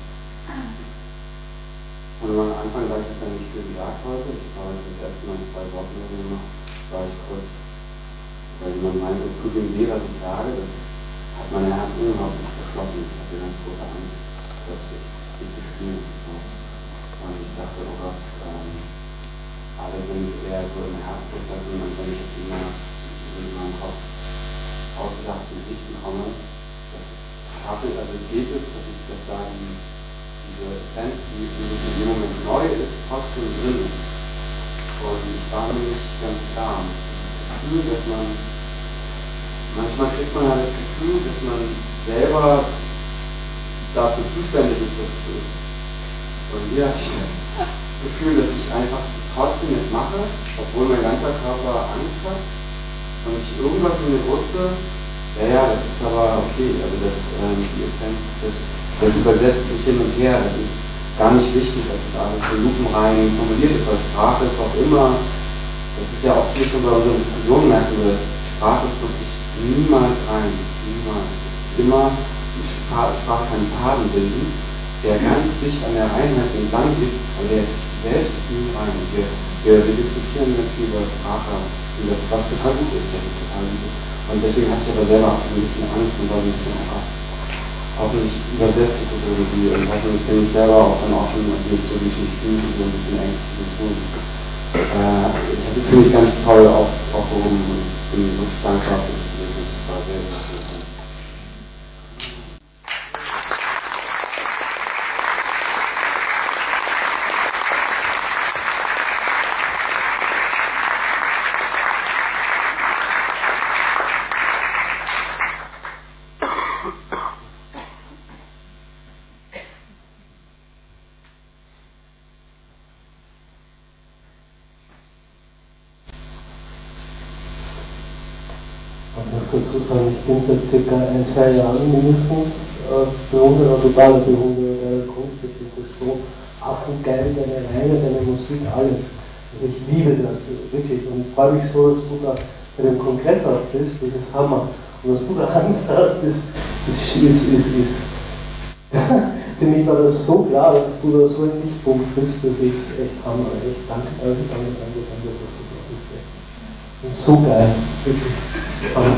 Und am Anfang war ich jetzt ja nicht viel gesagt heute. Ich habe das erste Mal zwei Wortmeldungen gemacht. War ich kurz, weil jemand meinte, es tut ihm weh, was ich sage. Das hat mein Herz überhaupt nicht verschlossen. Ich hatte ganz große Angst, plötzlich viel zu spielen. Und ich dachte, oh Gott, ähm, alle sind eher so im Herzprozessen und wenn ich jetzt immer in meinem Kopf ausgedachten Geschichten komme, das schaffe ich, also geht es, dass ich das da die diese Essenz, die in dem Moment neu ist, trotzdem drin ist. Und ich war mir nicht ganz klar. Das Gefühl, dass man, manchmal kriegt man ja das Gefühl, dass man selber dafür zuständig ist, dass es so ist. Und hier hatte ich das. Gefühl, dass ich einfach trotzdem jetzt mache, obwohl mein ganzer Körper Angst hat und ich irgendwas in mir wusste, ja, ja, das ist aber okay, also das, ähm, die Essenz, das, das übersetzt sich hin und her, das ist gar nicht wichtig, dass das alles so lupenrein formuliert ist, weil Sprache ist auch immer, das ist ja auch viel schon bei unseren Diskussionen, merken wir, Sprache ist wirklich niemals rein, niemals. Immer, Sprache kann einen Faden bilden, der ganz dicht an der Reinheit entlang geht, aber der ist selbst nie rein. Wir, wir, wir diskutieren ganz viel über Sprache, und das, was total gut ist, das ist total gut. Und deswegen hatte ich aber selber auch ein bisschen Angst und war so ein bisschen, oh, hoffentlich übersetze ich das irgendwie und hoffentlich bin ich selber auch dann offen und nicht so, wie ich mich fühle, so ein bisschen ängstlich und so. Äh, ich habe für mich ganz toll auf, aufgehoben und bin wirklich dankbar für das Erlebnis. Das war sehr, sehr schön. Dazu sagen, ich bin seit circa ein, zwei Jahren mindestens äh, Bewunderer, totaler Bewunderer deiner Kunst. Ich finde das so affengeil, deine Reime, deine Musik, alles. Also ich liebe das, wirklich. Und ich freue mich so, dass du da bei dem Kongressort bist, das ist Hammer. Und dass du da Angst hast, das, das ist, ist, ist, ist. Für mich war das so klar, dass du da so ein Lichtpunkt bist, das ist echt Hammer. Echt danke, danke, danke, danke, danke, dass du da bist. Das ist so geil, wirklich. Hammer.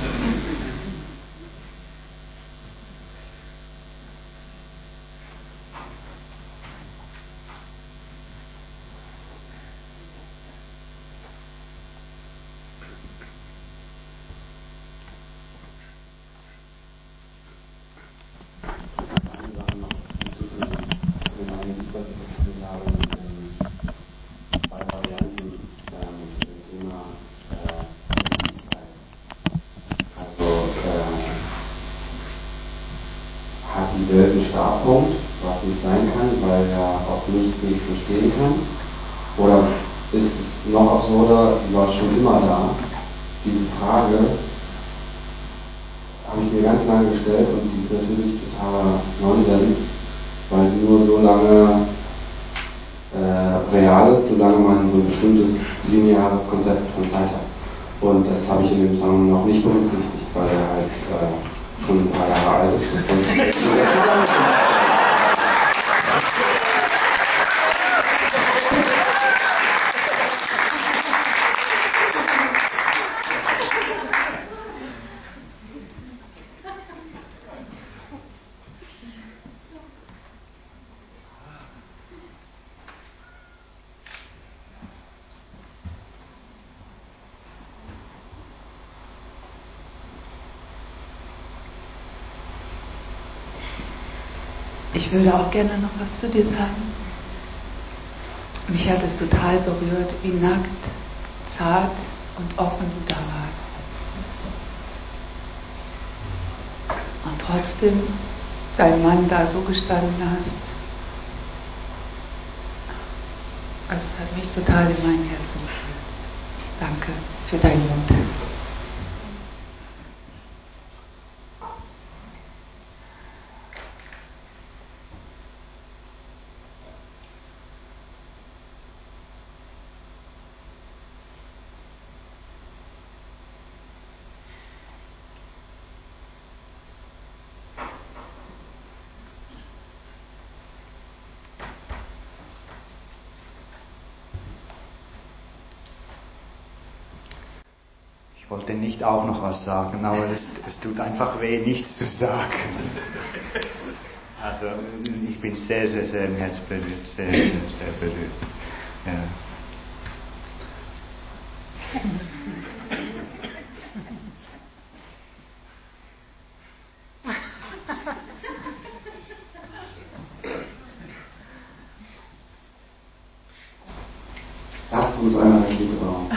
Startpunkt, was nicht sein kann, weil er aus nichts nichts entstehen kann? Oder ist es noch absurder, sie war schon immer da? Diese Frage habe ich mir ganz lange gestellt und die ist natürlich totaler Nonsens, weil sie nur so lange äh, real ist, solange man so ein bestimmtes lineares Konzept von Zeit hat. Und das habe ich in dem Song noch nicht berücksichtigt, weil er halt äh, schon ein paar Jahre alt ist. Das kommt Ich würde auch gerne noch was zu dir sagen. Mich hat es total berührt, wie nackt, zart und offen du da warst. Und trotzdem dein Mann da so gestanden hast. Es hat mich total in meinem Herzen berührt. Danke für deinen Mut. Ich wollte nicht auch noch was sagen, aber es, es tut einfach weh, nichts zu sagen. Also ich bin sehr, sehr, sehr im Herz berührt, sehr, sehr, sehr berührt. Ja. Lasst uns eine Rakete bauen.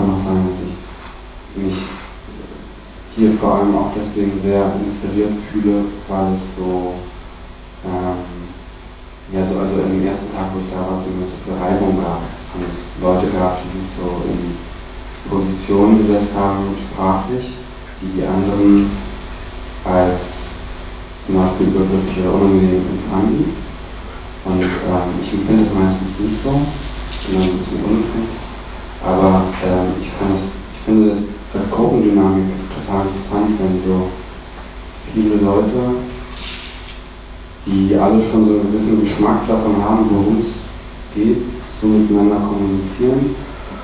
kann auch sagen, dass ich mich hier vor allem auch deswegen sehr inspiriert fühle, weil es so, ähm, ja, so, also in dem ersten Tag, wo ich da war, so viel Reibung gab, und es Leute gab, die sich so in Positionen gesetzt haben, sprachlich, die die anderen als zum Beispiel übergriffig oder unangenehm empfanden. Und ähm, ich empfinde es meistens nicht so, sondern ein bisschen unempfindlich. Aber ähm, ich, kann das, ich finde das als Gruppendynamik total interessant, wenn so viele Leute, die alle schon so einen gewissen Geschmack davon haben, worum es geht, so miteinander kommunizieren.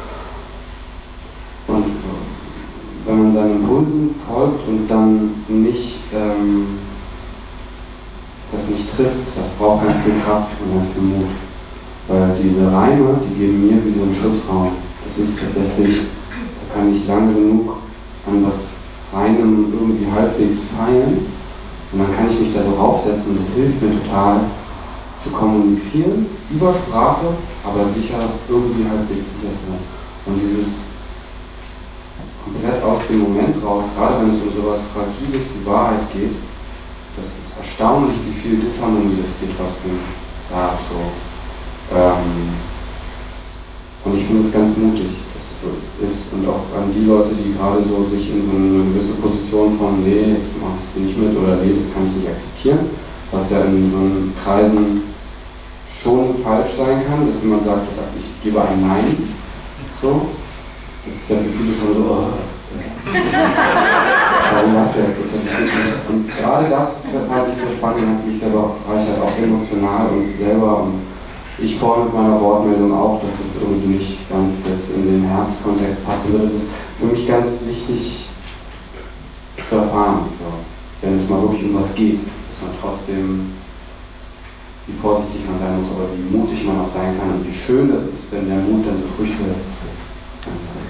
Und wenn man seinen Impulsen folgt und dann nicht ähm, das nicht trifft, das braucht ganz viel Kraft und ganz viel Mut. Weil diese Reime, die geben mir wie so einen Schutzraum. Das ist tatsächlich, da kann ich lange genug an was Reinem irgendwie halbwegs feilen und dann kann ich mich da so raufsetzen und das hilft mir total zu kommunizieren über Sprache, aber sicher irgendwie halbwegs sicher sein. Und dieses komplett aus dem Moment raus, gerade wenn es um sowas Fragiles wie Wahrheit geht, das ist erstaunlich, wie viel Disharmonie das hier trotzdem da so. Ähm, und ich finde es ganz mutig, dass es so ist. Und auch an die Leute, die gerade so sich in so eine gewisse Position von nee, jetzt mach ich es nicht mit oder nee, das kann ich nicht akzeptieren, was ja in so einen Kreisen schon falsch sein kann, dass jemand sagt, das sagt, ich gebe ein Nein. So. Das ist ja für viele schon so, oh, warum was ja, das ist ja nicht. Und gerade das fand ich so spannend, hat mich selber, war ich halt auch emotional und selber und ich vorhin mit meiner Wortmeldung auch, dass es irgendwie nicht ganz jetzt in den Herzkontext passt. Aber das ist für mich ganz wichtig zu erfahren, so. Wenn es mal wirklich um was geht, dass man trotzdem, wie vorsichtig man sein muss, aber wie mutig man auch sein kann und wie schön das ist, wenn der Mut dann so Früchte trägt. Ganz toll.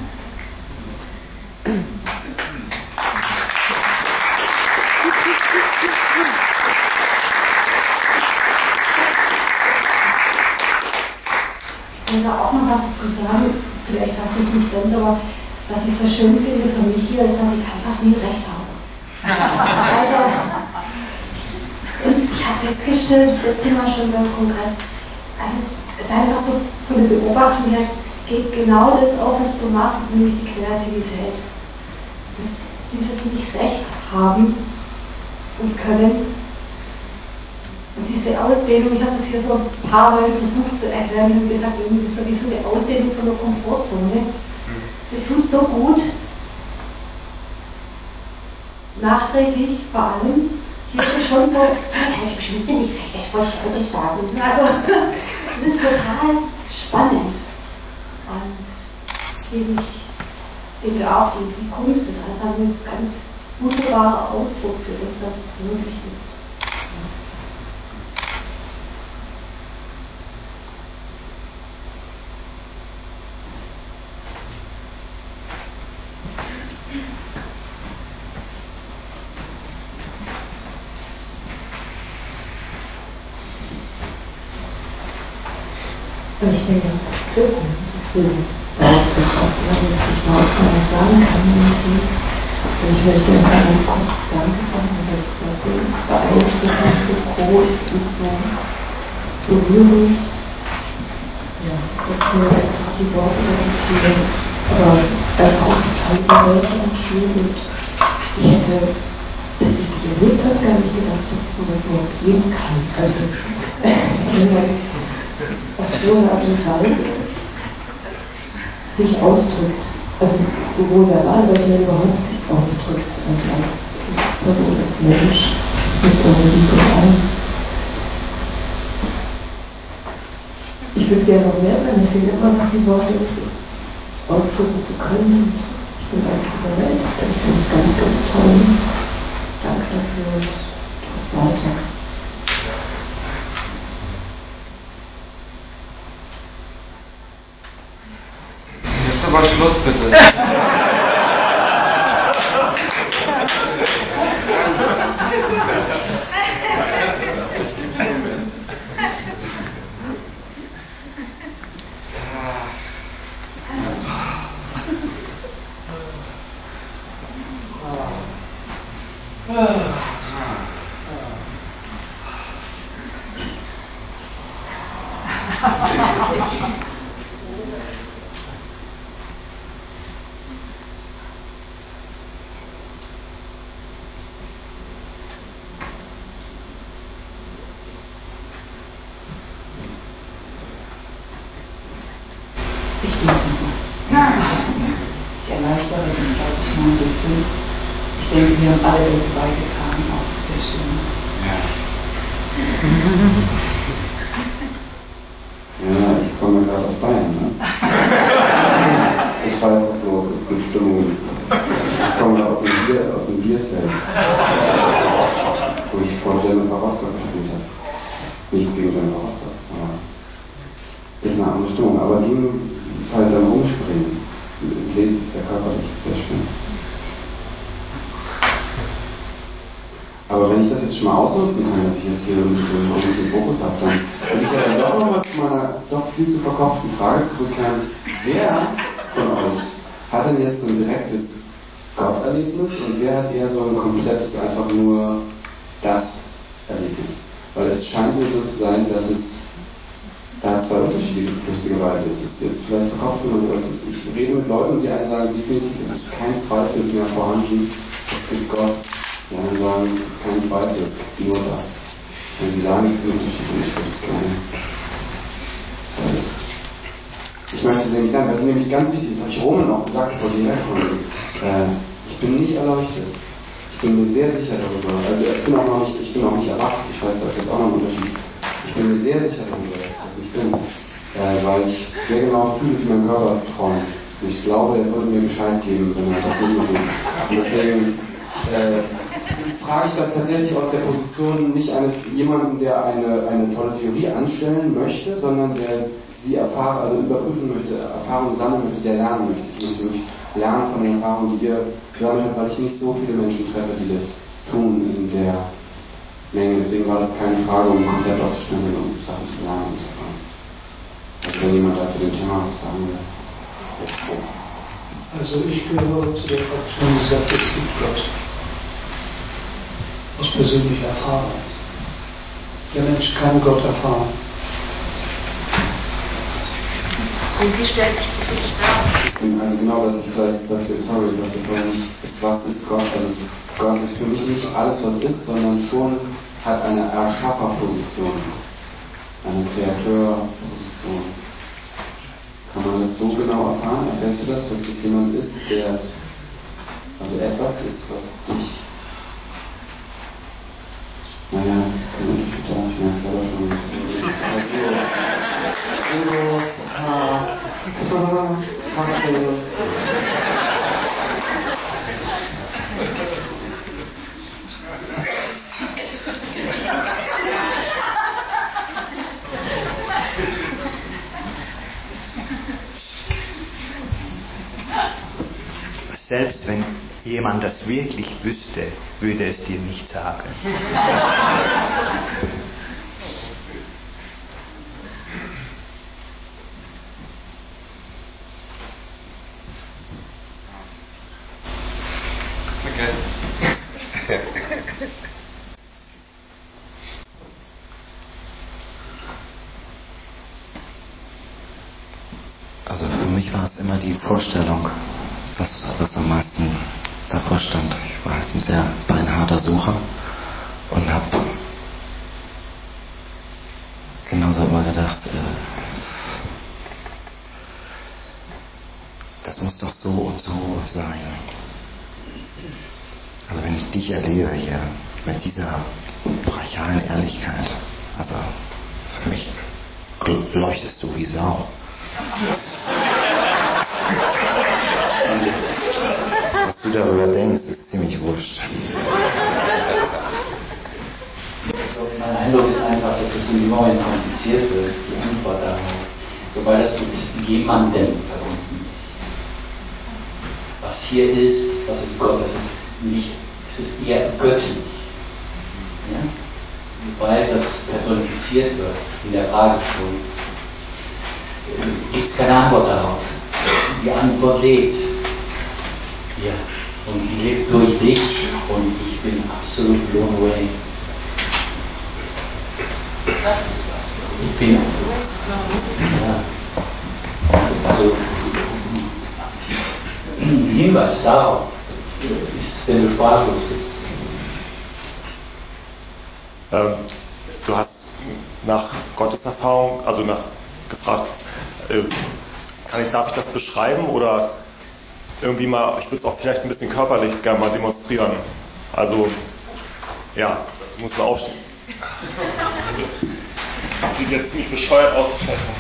Ich kann da auch noch was zu sagen, vielleicht hast du es nicht ganz, aber was ich so schön finde für mich hier ist, dass ich einfach nie recht habe. Also, und ich habe festgestellt, das Thema schon beim Kongress, also es ist einfach so von der Beobachtung her, geht genau das auf, was du machst, nämlich die Kreativität. Das, dieses nicht recht haben und können. Und diese Ausdehnung, ich habe das hier so ein paar Mal versucht zu erklären, ich habe gesagt, irgendwie ist sowieso eine Ausdehnung von der Komfortzone. Das tut so gut. Nachträglich vor allem. Hier ist es schon so, das habe ich bestimmt nicht recht, das wollte ich heute sagen. Also, das ist total spannend. Und eben, ich denke auch, die, die Kunst ist einfach ein ganz wunderbarer Ausdruck für das, was möglich ist. Und ich bin ganz glücklich, das will aufzufassen, damit ich überhaupt mal was sagen kann. Und ich möchte einfach ganz kurz Danke sagen, das war so beeindruckend, so groß, das ist so berührend. Ja, jetzt mir einfach die Worte dazu fehlen, aber einfach auch total überwältigend und schön. Und ich hätte, bis ich dich erlebt habe, gar nicht gedacht, dass es sowas überhaupt geben kann. Also, wenn man auf so eine Art und Weise sich ausdrückt, also sowohl verbal, aber wenn man überhaupt sich ausdrückt, also als Person, als Mensch, mit der Musik und allem. Ich würde gerne noch mehr sein, mir fehlen immer noch die Worte, ausdrücken zu können. Und ich bin einfach überwältigt. Ich finde es ganz, ganz toll. Danke dafür und du bist weiter. Jetzt aber Schluss, bitte. Ich bin es nochmal. Ich erleichtere den, glaube ich, mal durch fünf. Ich denke, wir haben alle dazu beigetragen, auch zu der Stimme. Ja. Ja, ich komme gerade aus Bayern, ne? Ich weiß, was los ist mit Stimmungen. Ich komme aus dem Bier, aus dem Bierzelt, wo ich vor Jennifer Rostock gespielt habe. Nichts gegen Jennifer Rostock, aber ist eine andere Stimmung. Aber du ist halt dann umspringen. Lesen ist ja körperlich sehr schön. Aber wenn ich das jetzt schon mal ausnutzen kann, dass ich jetzt hier ein bisschen, ein bisschen Fokus habe, dann würde ich ja dann doch nochmal zu meiner doch viel zu verkopften Frage zurückkehren. Wer von euch hat denn jetzt so ein direktes Gotterlebnis und wer hat eher so ein komplettes, einfach nur das Erlebnis? Weil es scheint mir so zu sein, dass es da zwei Unterschiede gibt, lustigerweise. Es ist jetzt vielleicht verkauft, aber es ist, ich rede mit Leuten, die einen sagen, definitiv, es ist kein Zweifel mehr vorhanden, es gibt Gott. Die anderen sagen, es gibt kein Zweifel, es gibt nur das. Wenn sie sagen, es ist ein Unterschied, und ich weiß es gerne. Ich möchte nämlich sagen, was nämlich ganz wichtig ist, habe ich Roman auch gesagt, bevor die herkommen. Äh, ich bin nicht erleuchtet. Ich bin mir sehr sicher darüber. Also ich bin auch noch nicht, ich bin auch nicht erwacht. Ich weiß, das ist jetzt auch noch ein Unterschied. Ich bin mir sehr sicher darüber, dass ich das nicht bin. Äh, weil ich sehr genau fühle, wie mein Körper träumt. Und ich glaube, er würde mir Bescheid geben, wenn er das nicht mehr tut. Und deswegen äh, frage ich das tatsächlich aus der Position nicht eines jemanden, der eine, eine tolle Theorie anstellen möchte, sondern der sie erfahren, also überprüfen möchte, Erfahrungen sammeln möchte, der lernen möchte. Ich möchte wirklich lernen von den Erfahrungen, die ihr gesammelt habt, weil ich nicht so viele Menschen treffe, die das tun in der Menge. Deswegen war das keine Frage, um ein Konzept aufzustellen, sondern um Sachen zu lernen und zu erfahren. Also wenn jemand da zu dem Thema was sagen will. Also ich gehöre zu der Fraktion, die sagt, es gibt Gott. Aus persönlicher Erfahrung. Der Mensch kann Gott erfahren. Und wie stellt sich das für dich dar? Also genau, dass ich vielleicht, was wir, sorry, was wir vorhin nicht, ist, was ist Gott? Also Gott ist für mich nicht alles, was ist, sondern schon hat eine Erschafferposition, eine Kreateurposition. Kann man das so genau erfahren? Erfährst du das, dass das jemand ist, der, also etwas ist, was dich, naja, kein Unterschied da, ich merke es selber schon. Egos, ha, Kacke. Selbst wenn jemand das wirklich wüsste, würde es dir nicht sagen. Also für mich war es immer die Vorstellung, was, was am meisten davor stand. Ich war halt ein sehr beinharter Sucher und habe genauso immer gedacht, äh, das muss doch so und so sein. Also wenn ich dich erlebe hier mit dieser brachialen Ehrlichkeit, also für mich leuchtest du wie Sau. Was du darüber denkst, ist ziemlich wurscht. Mein Eindruck ist einfach, dass es im Moment kompliziert wird, die Antwort darauf. Sobald das mit jemandem verbunden ist. Was hier ist, was ist Gott, das ist nicht, es ist eher göttlich. Ja? Weil das personifiziert wird in der Fragestellung, gibt es keine Antwort darauf. Die Antwort lebt. Ja. Und die lebt durch dich und ich bin absolut blown away. Ich bin. Ja. Also, ein Hinweis darauf ist, wenn du sprachlos bist. Ähm, du hast nach Gotteserfahrung, also nach gefragt, äh, kann ich, darf ich das beschreiben oder irgendwie mal, ich würde es auch vielleicht ein bisschen körperlich gerne mal demonstrieren. Also, ja, dazu muss man aufstehen. Sieht jetzt ziemlich bescheuert aus.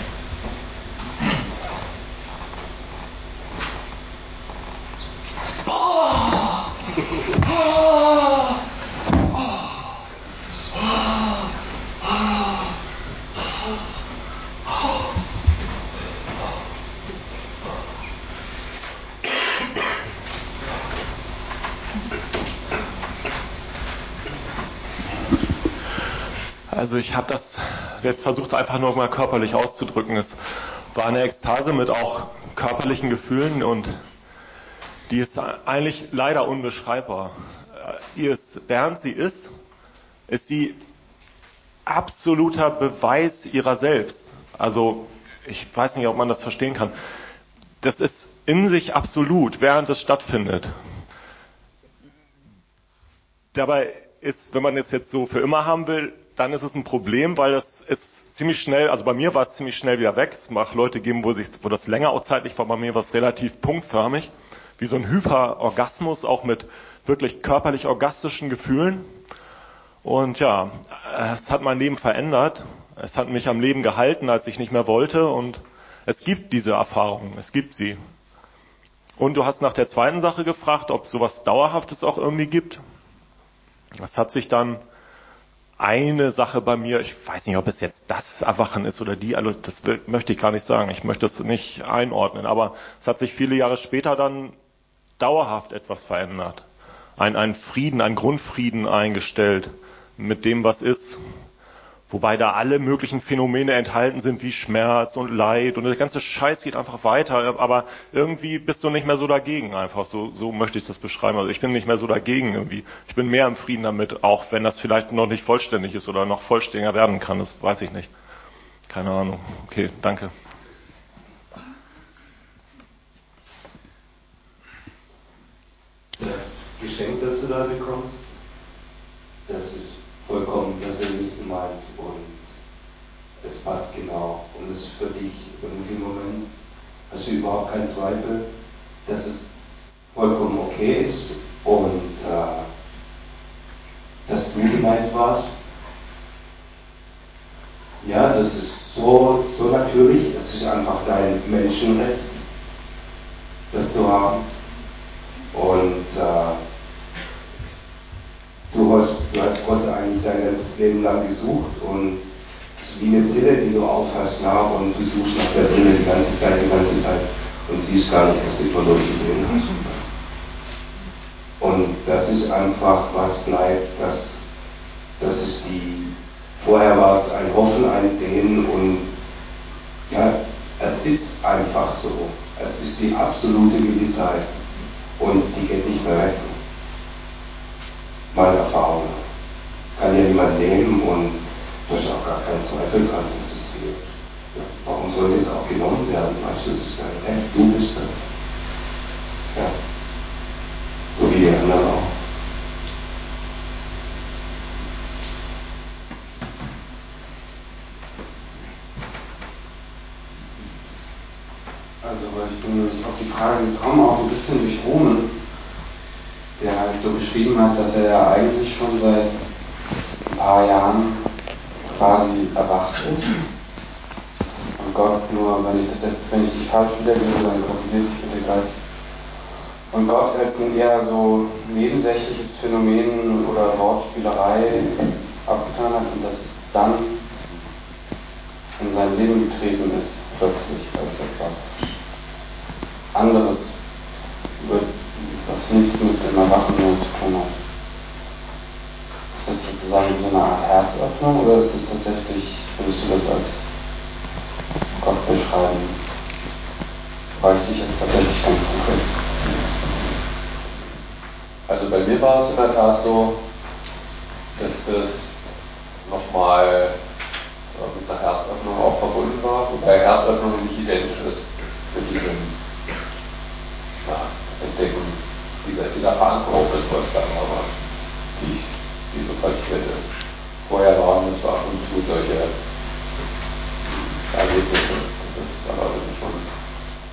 Also ich habe das jetzt versucht, einfach nur mal körperlich auszudrücken. Es war eine Ekstase mit auch körperlichen Gefühlen und die ist eigentlich leider unbeschreibbar. Ihr ist, während sie ist, ist sie absoluter Beweis ihrer selbst. Also ich weiß nicht, ob man das verstehen kann. Das ist in sich absolut, während es stattfindet. Dabei ist, wenn man es jetzt so für immer haben will, dann ist es ein Problem, weil das ist ziemlich schnell, also bei mir war es ziemlich schnell wieder weg. Es mag Leute geben, wo, sich, wo das länger auch zeitlich war, bei mir war es relativ punktförmig, wie so ein Hyperorgasmus, auch mit wirklich körperlich orgastischen Gefühlen. Und ja, es hat mein Leben verändert, es hat mich am Leben gehalten, als ich nicht mehr wollte und es gibt diese Erfahrung, es gibt sie. Und du hast nach der zweiten Sache gefragt, ob es sowas Dauerhaftes auch irgendwie gibt. Das hat sich dann eine Sache bei mir, ich weiß nicht, ob es jetzt das Erwachen ist oder die, also das will, möchte ich gar nicht sagen, ich möchte das nicht einordnen, aber es hat sich viele Jahre später dann dauerhaft etwas verändert. Ein, ein Frieden, ein Grundfrieden eingestellt mit dem, was ist. Wobei da alle möglichen Phänomene enthalten sind, wie Schmerz und Leid und der ganze Scheiß geht einfach weiter, aber irgendwie bist du nicht mehr so dagegen einfach, so, so möchte ich das beschreiben. Also ich bin nicht mehr so dagegen irgendwie. Ich bin mehr im Frieden damit, auch wenn das vielleicht noch nicht vollständig ist oder noch vollständiger werden kann, das weiß ich nicht. Keine Ahnung. Okay, danke. Das Geschenk, das du da bekommst, das ist vollkommen persönlich gemeint und es passt genau und es ist für dich in dem Moment, hast du überhaupt keinen Zweifel, dass es vollkommen okay ist und äh, dass du gemeint warst. Ja, das ist so, so natürlich, es ist einfach dein Menschenrecht, das zu haben und äh, Du hast, du hast Gott eigentlich dein ganzes Leben lang gesucht und es ist wie eine Brille, die du aufhast nach und du suchst nach der Brille die ganze Zeit, die ganze Zeit und siehst gar nicht, dass du immer durchgesehen hast. Und das ist einfach, was bleibt, das, das ist die, vorher war es ein Hoffen, ein Sehen und ja, es ist einfach so. Es ist die absolute Gewissheit und die geht nicht mehr weg. Meine Erfahrung. Das kann ja niemand nehmen und da ist auch gar kein Zweifel dran, dass es hier. Warum sollte es auch genommen werden? Weißt du, das ist dein Recht, du bist das. Ja. So wie die anderen auch. Also, ich bin nämlich auf die Frage gekommen, auch ein bisschen durch Roman, der halt so beschrieben hat, dass er ja eigentlich schon seit ein paar Jahren quasi erwacht ist. Und Gott nur, wenn ich das jetzt, wenn ich dich falsch wiedergebe, dann korrigiere ich bitte gleich. Und Gott als ein eher so nebensächliches Phänomen oder Wortspielerei abgetan hat und dass es dann in sein Leben getreten ist, plötzlich als etwas anderes wird, was nichts mit dem Erwachen mehr zu tun hat. Ist das sozusagen so eine Art Herzöffnung oder ist das tatsächlich, würdest du das als Gott beschreiben? Frage ich dich jetzt tatsächlich ganz konkret. Also bei mir war es in der Tat so, dass das nochmal mit einer Herzöffnung auch verbunden war, wobei Herzöffnung nicht identisch ist mit diesem ja, Entdecken dieser, dieser Verankerung mit Gott, sagen wir mal, die, die so passiert ist. Vorher waren es ab und zu solche Erlebnisse, das ist aber schon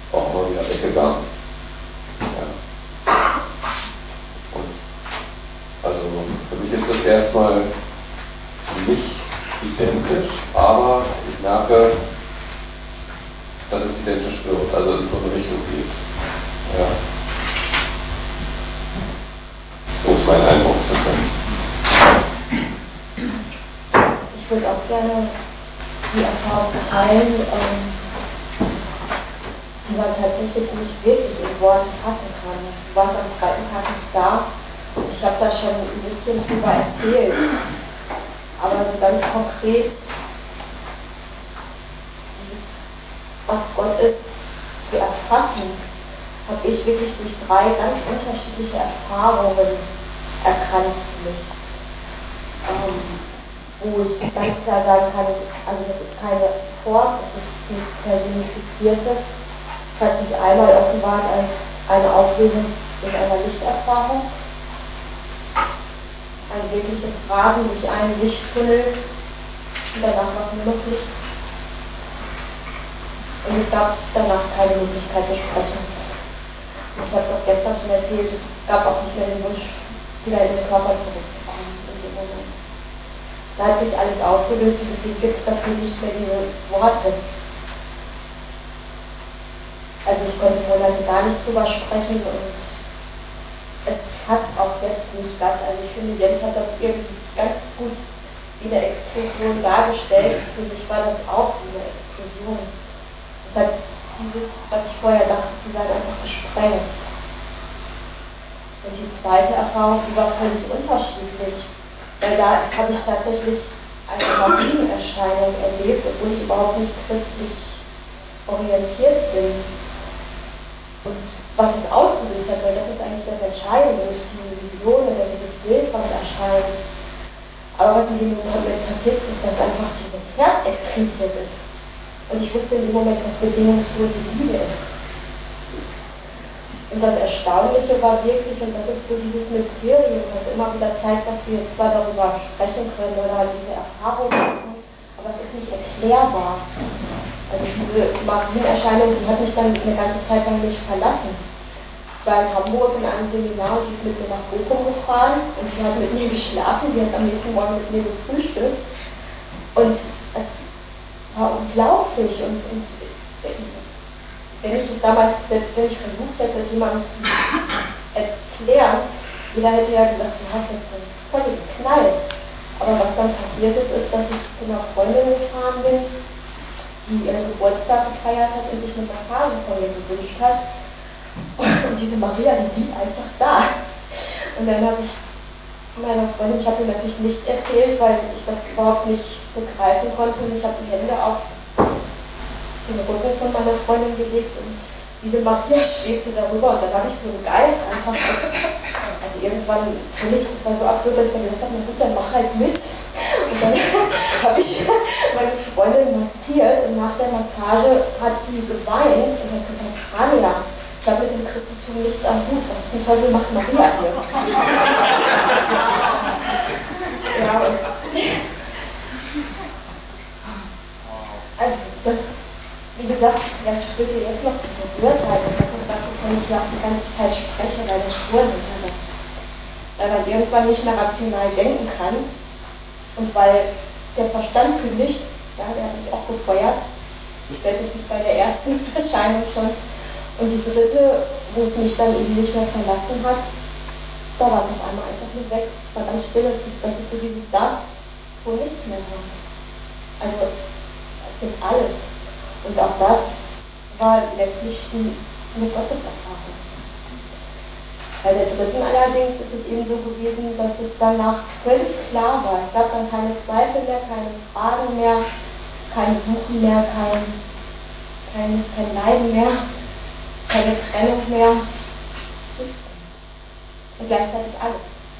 erstmal nicht identisch, aber ich merke, dass es identisch wird, also in so eine Richtung geht. Ja. So ist mein Eindruck zurzeit. Ich würde auch gerne die Erfahrung teilen, ähm, die man tatsächlich nicht wirklich in Worte fassen kann. Du warst am zweiten Tag nicht da und ich habe da schon ein bisschen drüber erzählt. Aber so ganz konkret, was Gott ist, zu erfassen, habe ich wirklich durch drei ganz unterschiedliche Erfahrungen erkannt für mich. Ähm, wo ich ganz klar sagen kann, also das ist keine Form, das ist nichts Personifiziertes. Es hat sich einmal offenbart als eine Auflösung in einer Lichterfahrung. Ein wirkliches Rasen durch einen Lichttunnel und danach war es nur noch Licht. Und es gab danach keine Möglichkeit zu sprechen. Und ich habe es auch gestern schon erzählt, es gab auch nicht mehr den Wunsch, wieder in den Körper zurückzukommen in dem Moment. Da hat sich alles aufgelöst und deswegen gibt es dafür nicht mehr diese Worte. Also ich konnte Monate gar nicht drüber sprechen und es hat auch jetzt nicht ganz, also ich finde, Jens hat das irgendwie ganz gut wie eine Explosion dargestellt. Für mich war das auch wie eine Explosion. Es hat dieses, was ich vorher dachte zu sein, einfach gesprengt. Und die zweite Erfahrung, die war völlig unterschiedlich. Weil da habe ich tatsächlich eine Marienerscheinung erlebt, obwohl ich überhaupt nicht christlich orientiert bin. Und was es ausgelöst hat, weil das ist eigentlich das Entscheidende, durch diese Vision oder dieses Bild, was erscheint. Aber was in dem Moment passiert, ist, dass einfach dieses Herz explodiert ist. Und ich wusste in dem Moment, was bedingungslose Liebe ist. Und das Erstaunliche war wirklich, und das ist so dieses Mysterium, was immer wieder zeigt, dass wir zwar darüber sprechen können oder halt diese Erfahrung machen, aber es ist nicht erklärbar. Also diese Marienerscheinung, die hat mich dann eine ganze Zeit lang nicht verlassen. Ich war in Hamburg in einem Seminar und die ist mit mir nach Bochum gefahren und sie hat mit mir geschlafen, sie hat am nächsten Morgen mit mir gefrühstückt. Und es war unglaublich und, und wenn ich es damals, selbst wenn ich versucht hätte, jemandem zu erklären, jeder hätte ja gesagt, du hast jetzt einen völligen Knall. Aber was dann passiert ist, ist, dass ich zu einer Freundin gefahren bin, die ihren Geburtstag gefeiert hat und sich eine Massage von mir gewünscht hat. Und diese Maria, die blieb einfach da. Und dann habe ich meiner Freundin, ich habe ihr natürlich nicht erzählt, weil ich das überhaupt nicht begreifen konnte. Und ich habe die Hände auf den Rücken von meiner Freundin gelegt und diese Maria schwebte darüber und dann habe ich so einen Geist einfach, also irgendwann völlig, das war so absurd, dass ich dann gesagt habe, na gut, dann mach halt mit. Und dann habe ich meine Freundin massiert und nach der Massage hat sie geweint und hat gesagt, Rania, ich habe mit dem Christentum nichts am Hut, was zum Teufel macht Maria hier? Ja, und also das, wie gesagt, das spürte jetzt noch die Berührtheit und das ist das, wovon ich ja auch die ganze Zeit spreche, weil das Spuren hinterlässt. Weil man irgendwann nicht mehr rational denken kann und weil der Verstand kündigt, ja, der hat mich auch gefeuert, spätestens bei der ersten Erscheinung schon. Und die dritte, wo es mich dann eben nicht mehr verlassen hat, da war es auf einmal einfach nur weg. Es war ganz still, das ist so dieses das, wo nichts mehr war. Also, es gibt alles. Und auch das war letztlich eine Gotteserfahrung. Bei der dritten allerdings ist es eben so gewesen, dass es danach völlig klar war. Es gab dann keine Zweifel mehr, keine Fragen mehr, kein Suchen mehr, kein, kein, kein Leiden mehr, keine Trennung mehr. Und gleichzeitig alles.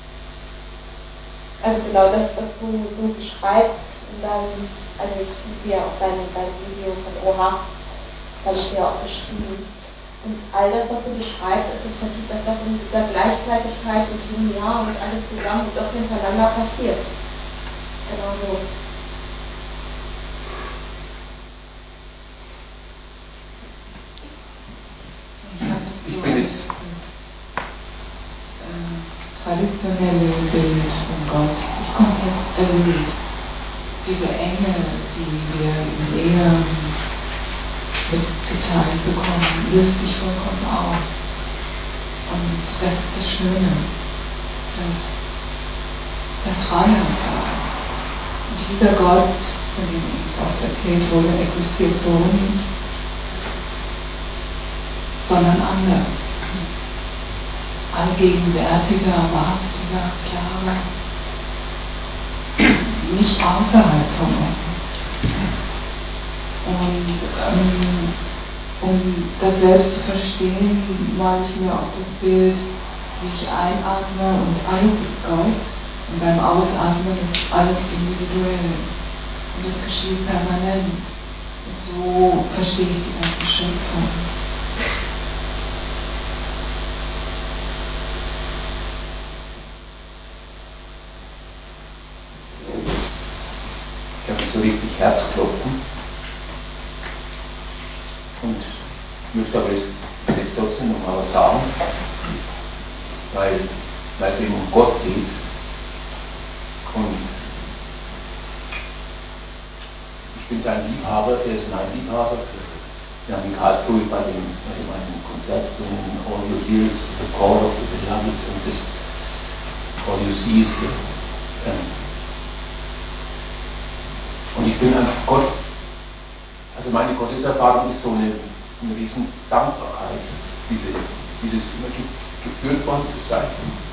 Also genau das, was du so beschreibst, und dann, also ich sehe ja auch dein, dein Video von O H, da habe ich dir auch geschrieben. Und all das, was du beschreibst, ist im Prinzip das, was in dieser Gleichzeitigkeit und linear und alles zusammen und auch hintereinander passiert. Genau so. Ich habe so das äh, traditionelle Bild von Gott. Ich komme erlöst. Diese Enge, die wir in Ehren mitgeteilt bekommen, löst sich vollkommen auf. Und das ist das Schöne, dass das Freiheit da. Und dieser Gott, von dem uns oft erzählt wurde, existiert so nicht, sondern anders. Allgegenwärtiger, wahrhaftiger, klarer, nicht außerhalb von uns. Und ähm, um das selbst zu verstehen, male ich mir auch das Bild, wie ich einatme und alles ist Gott und beim Ausatmen ist alles individuell und es geschieht permanent. Und so verstehe ich die ganze Schöpfung. Ich habe so richtig Herzklopfen und möchte aber jetzt, jetzt trotzdem noch mal was sagen, weil, weil es eben um Gott geht und ich bin sein Liebhaber, er ist mein Liebhaber. Wir haben in Karlsruhe bei dem, bei dem einen Konzert so ein All You Hear is the Call of the Beloved und das All You See is the ähm, und ich bin einfach Gott. Also meine Gotteserfahrung ist so eine, eine riesen Dankbarkeit, diese, dieses immer ge, geführt worden zu sein.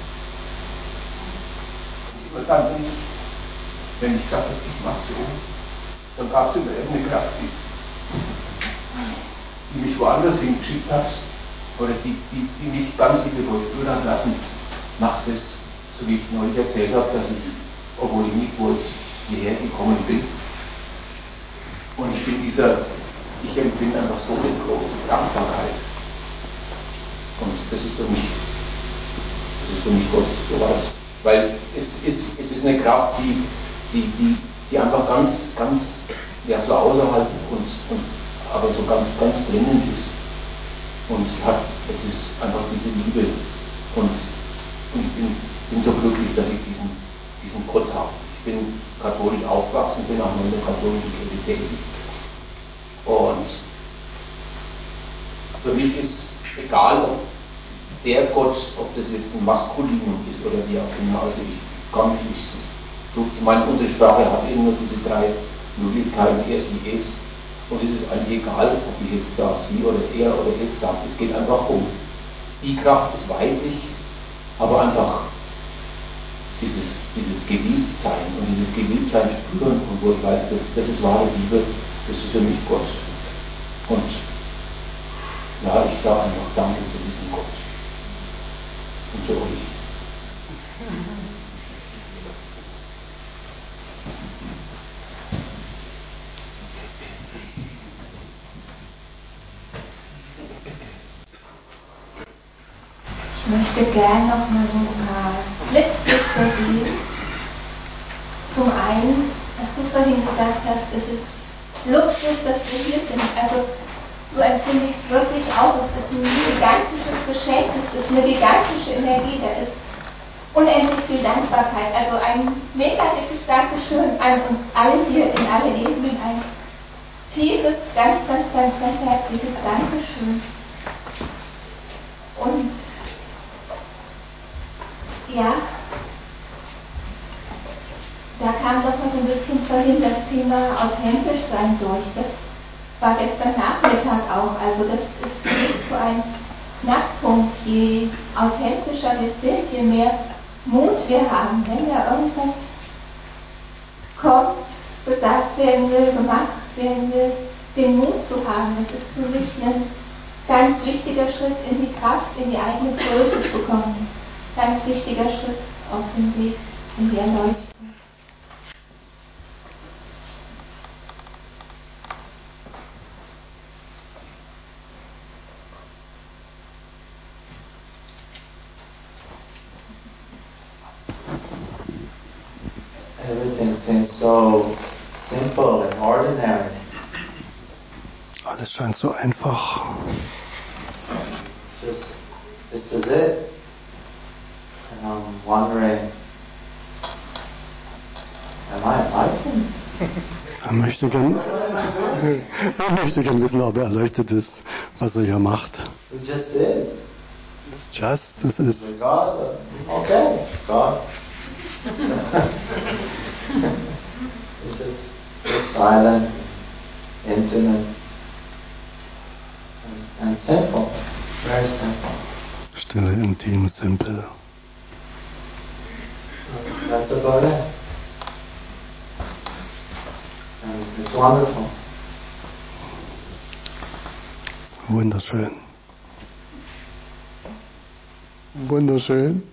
Und immer dann, wenn ich, wenn ich gesagt habe, ich mache so, dann gab es immer irgendeine Kraft, die, die mich woanders hingeschickt hat, oder die, die, die mich ganz liebevoll spüren hat lassen, macht es, so wie ich neulich erzählt habe, dass ich, obwohl ich nicht, wo ich hierher gekommen bin, und ich bin dieser, ich empfinde einfach so eine große Dankbarkeit. Und das ist für mich, das ist für mich Gottes Beweis. Weil es ist, es ist eine Kraft, die, die, die, die einfach ganz, ganz, ja, so außerhalb und, und aber so ganz, ganz drinnen ist. Und hat, es ist einfach diese Liebe. Und, und ich bin, bin so glücklich, dass ich diesen, diesen Gott habe. Ich bin katholisch aufgewachsen, bin auch noch in der katholischen Kirche tätig. Und für mich ist egal, ob der Gott, ob das jetzt ein Maskulinum ist oder wie auch immer, also ich kann mich nicht so. Meine Muttersprache hat eben nur diese drei Möglichkeiten, er, sie, es. Und es ist eigentlich egal, ob ich jetzt da sie oder er oder es sage. Es geht einfach um, die Kraft ist weiblich, aber einfach dieses, dieses Geliebtsein und dieses Geliebtsein spüren und wo ich weiß, das, das ist wahre Liebe, das ist für mich Gott. Und ja, ich sage einfach Danke zu diesem Gott und zu euch. Ich möchte gerne noch mal so ein paar Blitzlichter geben. Zum einen, was du vorhin gesagt hast, es ist Luxus, dass wir hier sind. Also so empfinde ich es wirklich auch. Es ist ein gigantisches Geschenk, es ist eine gigantische Energie, da ist unendlich viel Dankbarkeit. Also ein mega dickes Dankeschön an uns alle hier in alle Ebenen. Ein tiefes, ganz, ganz, ganz, ganz herzliches Dankeschön. Und ja, da kam doch mal so ein bisschen vorhin das Thema authentisch sein durch. Das war gestern Nachmittag auch. Also das ist für mich so ein Knackpunkt. Je authentischer wir sind, je mehr Mut wir haben, wenn da irgendwas kommt, gesagt werden will, gemacht werden will, den Mut zu haben. Das ist für mich ein ganz wichtiger Schritt in die Kraft, in die eigene Größe zu kommen. Ganz wichtiger Schritt auf dem Weg in die Erleuchtung. Everything seems so simple and ordinary. Alles scheint so einfach. Just, this is it. And I'm wondering, Am I lighting? Er möchte gern, er möchte gern wissen, ob er erleuchtet ist, was er hier macht. It just is. It's just, das ist. God, uh, okay, it's God. It's just it's silent, intimate, and, and simple. Very simple. Stille, intim, simpel. That's about it. And it's wonderful. Wunderschön. Wunderschön.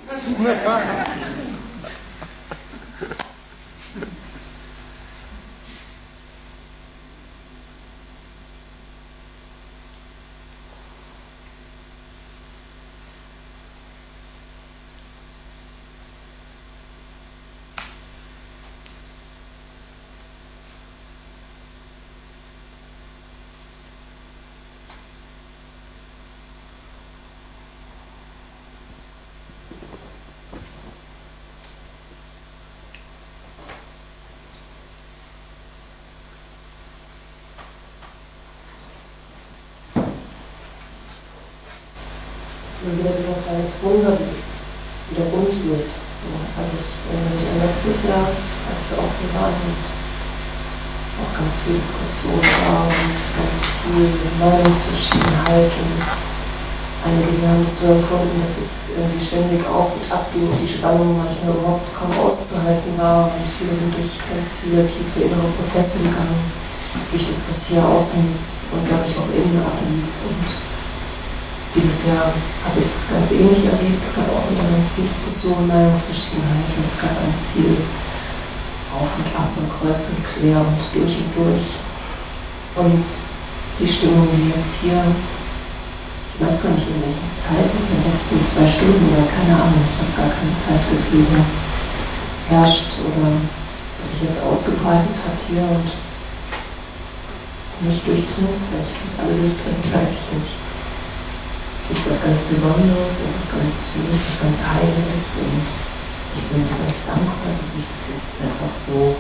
Und wieder so ein kleines Wunder, wie es wieder rund wird. So, also ich erinnere mich an letztes Jahr, als wir auch hier waren und auch ganz viel Diskussion war und ganz viel Meinungsverschiedenheit und einige die haben es so empfunden, dass es irgendwie ständig auf und ab ging, die Spannung manchmal überhaupt kaum auszuhalten war und viele sind durch ganz viele tiefe innere Prozesse gegangen, durch das, was hier außen und glaube ich auch innen ablief. Und dieses Jahr habe ich es ganz ähnlich erlebt. Es gab auch wieder ganz viel Diskussion, Meinungsverschiedenheit und es gab ganz viel Auf und Ab und Kreuz und Quer und durch und durch. Und die Stimmung, die jetzt hier, ich weiß gar nicht in welchen Zeiten, in den letzten zwei Stunden oder keine Ahnung, ich habe gar kein Zeitgefühl mehr, herrscht oder sich jetzt ausgebreitet hat hier und nicht durchdringt, vielleicht ist alle durchdringt, weiß ich nicht. Es ist was ganz Besonderes, etwas ganz für mich, was ganz Heiliges und ich bin so ganz dankbar, dass sich das jetzt einfach so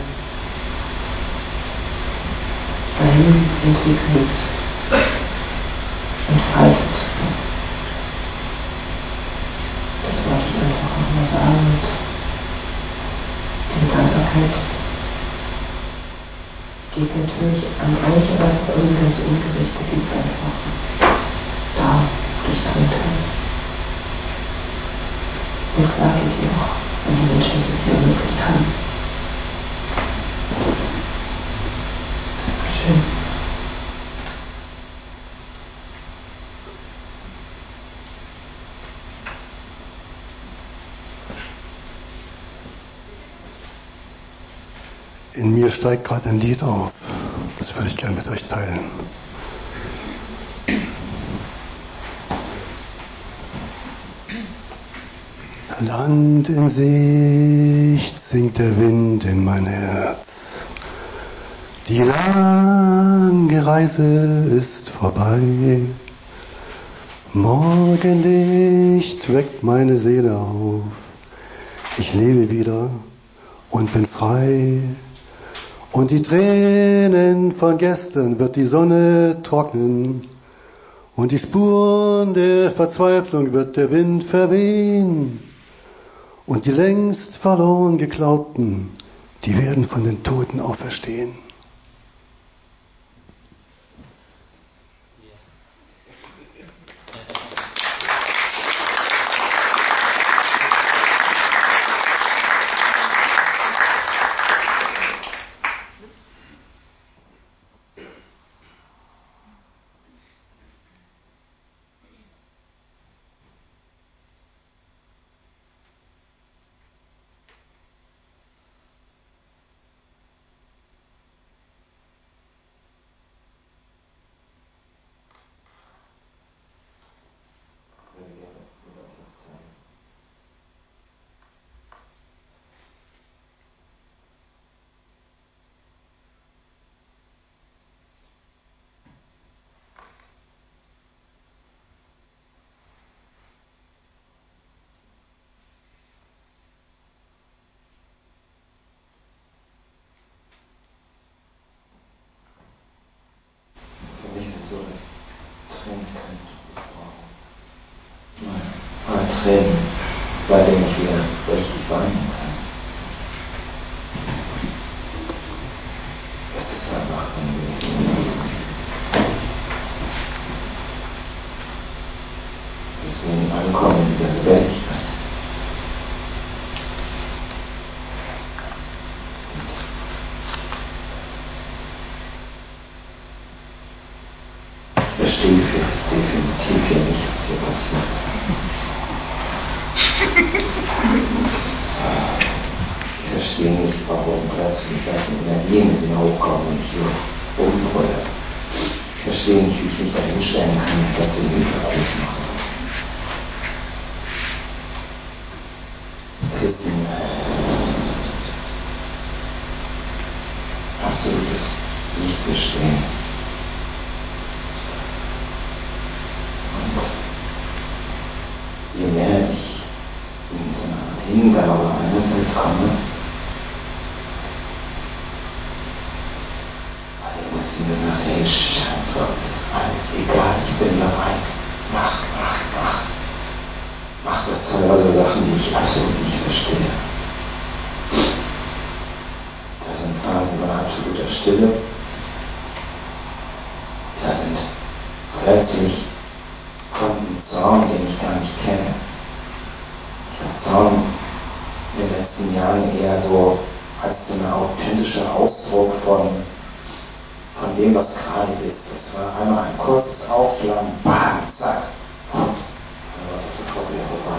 dahin entwickelt, entfaltet. Das wollte ich einfach nochmal sagen und diese Dankbarkeit geht natürlich an euch, aber es ist irgendwie ganz ungerichtet, die ist einfach da. Durchdringt ist. Und klar geht ihr auch an die Menschen, die das hier ermöglicht haben. Schön. In mir steigt gerade ein Lied auf. Das würde ich gerne mit euch teilen. Land in Sicht, singt der Wind in mein Herz. Die lange Reise ist vorbei. Morgenlicht weckt meine Seele auf. Ich lebe wieder und bin frei. Und die Tränen von gestern wird die Sonne trocknen. Und die Spuren der Verzweiflung wird der Wind verwehen. Und die längst verloren Geglaubten, die werden von den Toten auferstehen. Tränen, seitdem ich wieder richtig weinen kann. Es ist einfach irgendwie. Es ist wie ein Ankommen in dieser Lebendigkeit. Ich verstehe jetzt definitiv hier nicht, was hier passiert. Ich verstehe nicht, warum plötzlich solche Energien in mir hochkommen und ich hier umbrülle. Ich verstehe nicht, wie ich mich da hinstellen kann und plötzlich einen Übergriff machen. Es ist ein absolutes Nichtverstehen. Und je mehr ich in so eine Art Hingabe einerseits komme, weil die Musik gesagt, hey, scheiß drauf, es ist alles egal, ich bin bereit, mach, mach, mach. Mach das teilweise Sachen, die ich absolut nicht verstehe. Da sind Phasen von absoluter Stille. Da sind plötzlich kommt ein Zorn, den ich gar nicht kenne. Zorn in den letzten Jahren eher so als so ein authentischer Ausdruck von, von dem, was gerade ist. Das war einmal ein kurzes Aufflammen, bam, zack, und dann war es sofort wieder vorbei.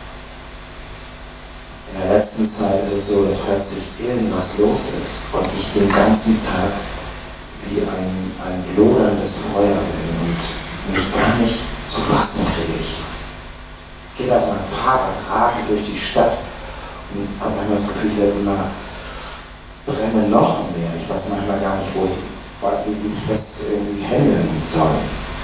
In der letzten Zeit ist es so, dass plötzlich irgendwas los ist und ich den ganzen Tag wie ein, ein loderndes Feuer bin und mich gar nicht zu fassen kriege. Ich gehe auf mein Fahrrad, rase durch die Stadt und habe manchmal das Gefühl, ich werde immer brenne noch mehr. Ich weiß manchmal gar nicht, wo ich, wie ich das irgendwie handeln soll.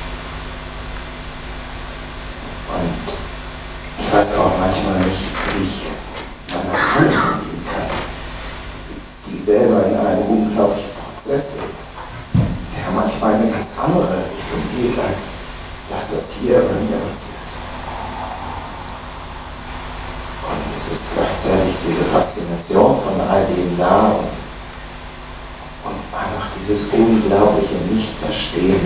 Und ich weiß auch manchmal nicht, wie ich meiner Frau lieben kann, die selber in einem unglaublichen Prozess ist, der manchmal eine ganz andere Richtung geht, als das, was hier bei mir passiert. Und es ist gleichzeitig diese Faszination von all dem da und, und einfach dieses unglaubliche Nicht-Verstehen.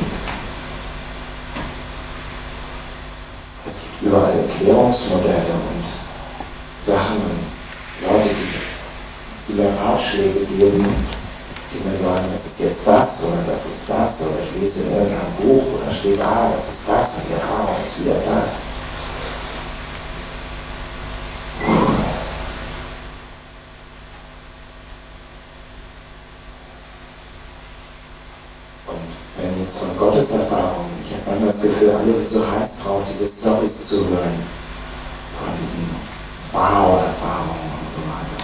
Es gibt überall Erklärungsmodelle und Sachen und Leute, die, die mir Ratschläge geben, die mir sagen, das ist jetzt das oder das ist das oder ich lese in irgendeinem Buch oder steht da, das ist das und die Erfahrung ist wieder das. Und wenn jetzt von Gottes Erfahrung, ich habe manchmal das Gefühl, alle sind so heiß drauf, diese Storys zu hören, von diesen Wow-Erfahrungen und so weiter.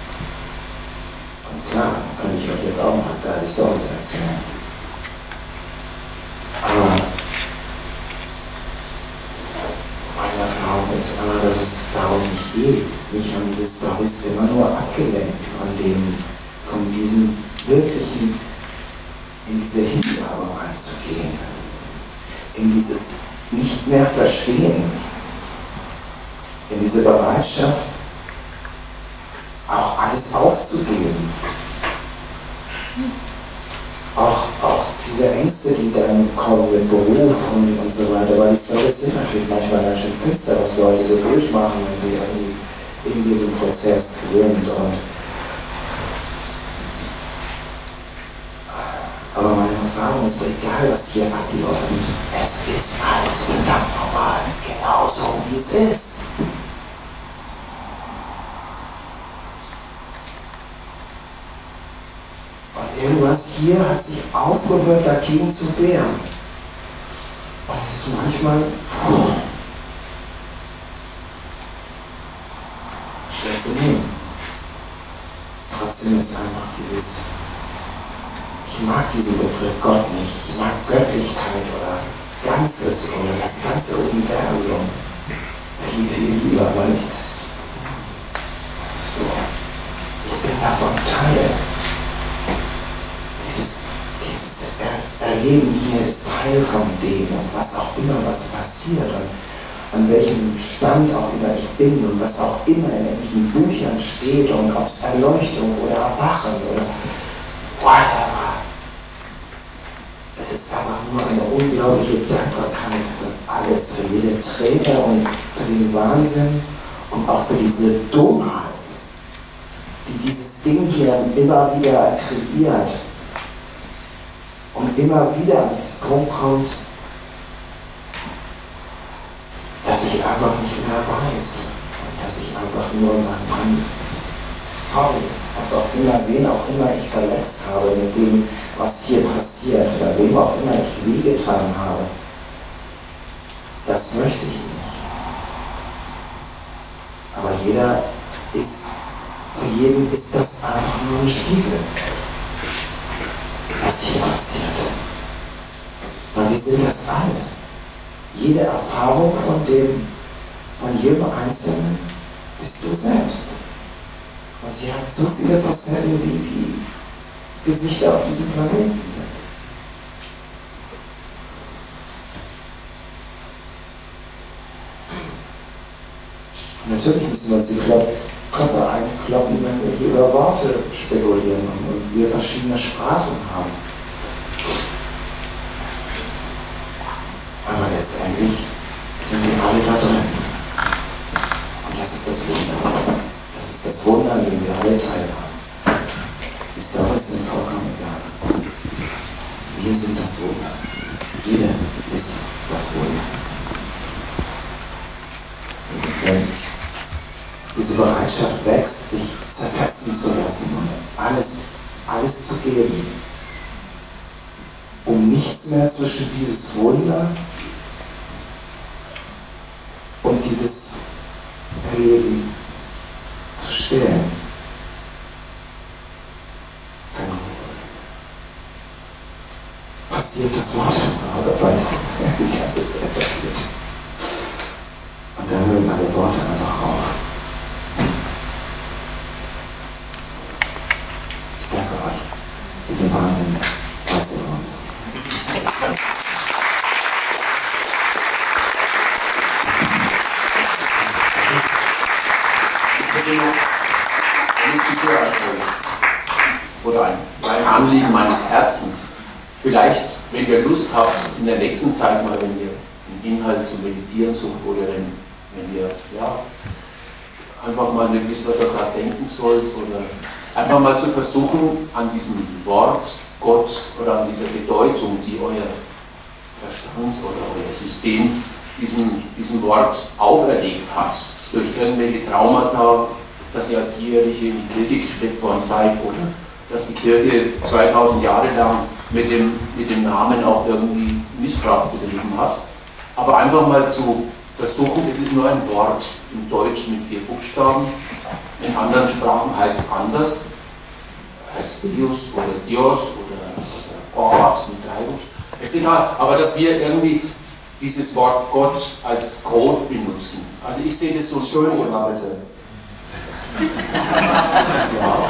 Und klar, kann ich euch jetzt auch ein paar geile Storys erzählen. Aber meine Erfahrung ist aber, dass es darum nicht geht. Mich haben diese Storys immer nur abgelenkt von dem, von diesem wirklichen, in diese Hingabe reinzugehen. In dieses nicht mehr Verstehen. In diese Bereitschaft, auch alles aufzugeben. Auch, auch diese Ängste, die dann kommen mit Beruf und, und so weiter, weil die Storys sind natürlich manchmal ganz schön finster, was Leute so durchmachen, wenn sie irgendwie in diesem Prozess sind. Und aber meine Erfahrung ist, egal was hier abläuft, es ist alles verdammt normal, genauso wie es ist. Und irgendwas hier hat sich aufgehört, dagegen zu wehren. Und es ist manchmal puh, schwer zu nehmen. Trotzdem ist einfach dieses, ich mag diesen Begriff Gott nicht, ich mag Göttlichkeit oder Ganzes oder das ganze Universum viel, viel lieber, weil ich das, das ist so, ich bin davon Teil. Dieses, dieses er Erleben hier ist Teil von dem und was auch immer, was passiert. Und, an welchem Stand auch immer ich bin und was auch immer in irgendwelchen Büchern steht und ob es Erleuchtung oder Erwachen oder whatever. Es ist einfach nur eine unglaubliche Dankbarkeit für alles, für jede Träne und für den Wahnsinn und auch für diese Dummheit, die dieses Ding hier immer wieder kreiert und immer wieder an diesen Punkt kommt, dass ich einfach nicht mehr weiß und dass ich einfach nur sagen kann, sorry, was auch immer, wen auch immer ich verletzt habe mit dem, was hier passiert oder wem auch immer ich wehgetan habe. Das möchte ich nicht. Aber jeder ist, für jeden ist das einfach nur ein Spiegel, was hier passiert. Weil wir sind das alle. Jede Erfahrung von dem, von jedem Einzelnen bist du selbst. Und sie hat so viele Facetten, wie die Gesichter auf diesem Planeten sind. Und natürlich müssen wir uns die Köpfe einkloppen, wenn wir hier über Worte spekulieren und wir verschiedene Sprachen haben. Aber letztendlich sind wir alle da drin. Und das ist das Wunder. Das ist das Wunder, an dem wir alle teilhaben. Die Storys sind vollkommen egal. Wir sind das Wunder. Jeder ist das Wunder. Und wenn diese Bereitschaft wächst, sich zerfetzen zu lassen und alles, alles zu geben, um nichts mehr zwischen dieses Wunder und dieses Erleben zu stellen, dann passiert das Wort, weil es die ganze Zeit passiert. Und dann hören alle Worte einfach auf. Ich danke euch. Diesen Wahnsinn beizubauen. Oder ein, ein Anliegen meines Herzens. Vielleicht, wenn ihr Lust habt, in der nächsten Zeit mal, wenn ihr einen Inhalt zu meditieren sucht oder wenn, wenn ihr ja, einfach mal nicht wisst, was ihr gerade denken sollt oder einfach mal zu versuchen, an diesem Wort Gott oder an dieser Bedeutung, die euer Verstand oder euer System diesem, diesem Wort auferlegt hat, durch irgendwelche Traumata, dass ihr als Jährliche in die Kirche gesteckt worden seid oder dass die Kirche zweitausend Jahre lang mit dem, mit dem Namen auch irgendwie Missbrauch betrieben hat. Aber einfach mal zu versuchen, es ist nur ein Wort, im Deutschen mit vier Buchstaben, in anderen Sprachen heißt es anders, heißt Deus oder Dios oder, oder Gott mit drei Buchstaben, ist egal, aber dass wir irgendwie dieses Wort Gott als Code benutzen. Also ich sehe das so schön, immer bitte. Ja.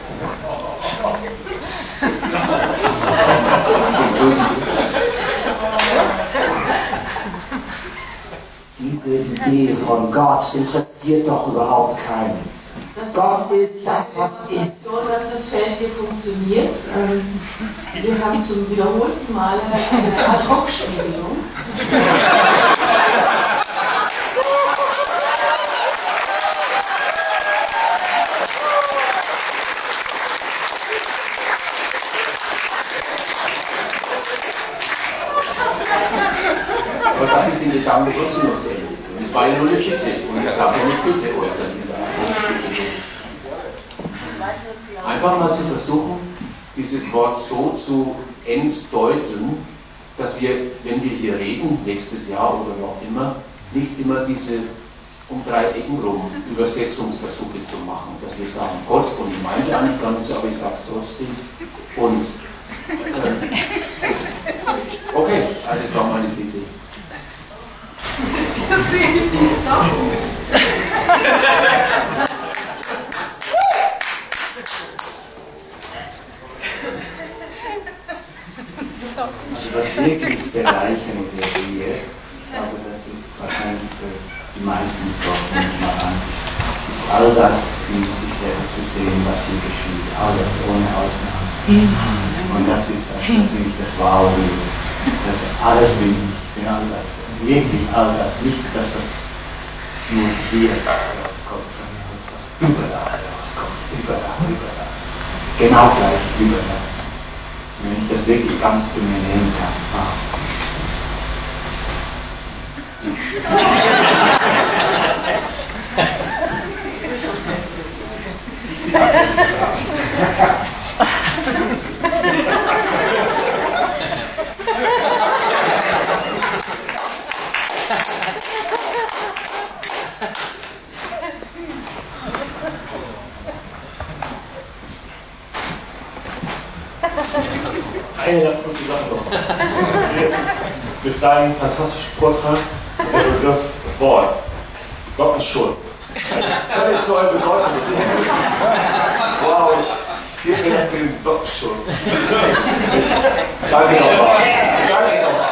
Diese Idee von Gott interessiert doch überhaupt keinen. Das Gott ist das, was ist. So, dass das Feld hier funktioniert. Wir haben zum wiederholten Male eine Ad-Hoc-Spiegelung. Aber darf ich den Gedanken trotzdem noch zu Ende führen? Das war ja nur eine Bitte und ich habe eine Bitte äußern in der einfach mal zu versuchen, dieses Wort so zu entdeuten, dass wir, wenn wir hier reden, nächstes Jahr oder noch immer, nicht immer diese um drei Ecken rum Übersetzungsversuche zu machen, dass wir sagen, Gott, und ich meine es eigentlich gar nicht so, aber ich sage es trotzdem. Und äh, okay, also das war meine Bitte. Also was wirklich bereichern wird hier, ich glaube, das ist wahrscheinlich die meisten Sorgen nicht mal an. All das in sich selber zu sehen, was hier geschieht, alles ohne Ausnahme. Und das ist das, das ist nicht das wahre Leben. Das alles bin ich, bin all das, wirklich all das, nicht das, was nur hier rauskommt, sondern das, was überall rauskommt, überall, überall. Genau gleich überall. Wenn ich das wirklich ganz zu mir nehmen kann. Ah. Eine ganz kurze Sache noch. Durch deinen fantastischen Vortrag hat der Begriff, das Wort, Sockenschutz. Völlig neue Bedeutung. Wow, ich gebe mir jetzt den Sockenschutz. Danke nochmal. Danke nochmal.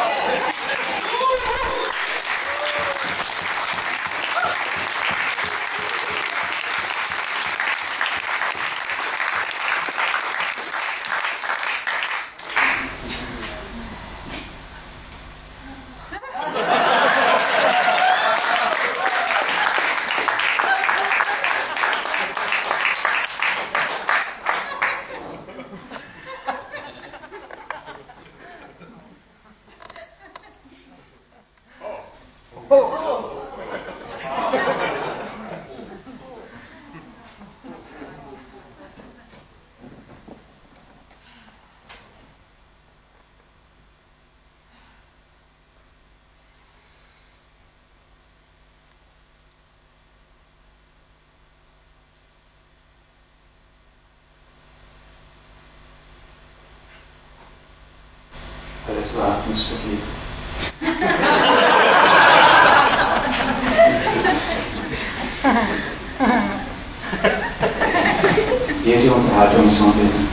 Alles war atmungsvergeben. Jede Unterhaltung ist unwesend.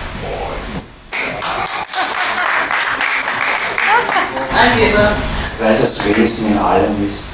Angeber. Weil das Wesen in allem ist.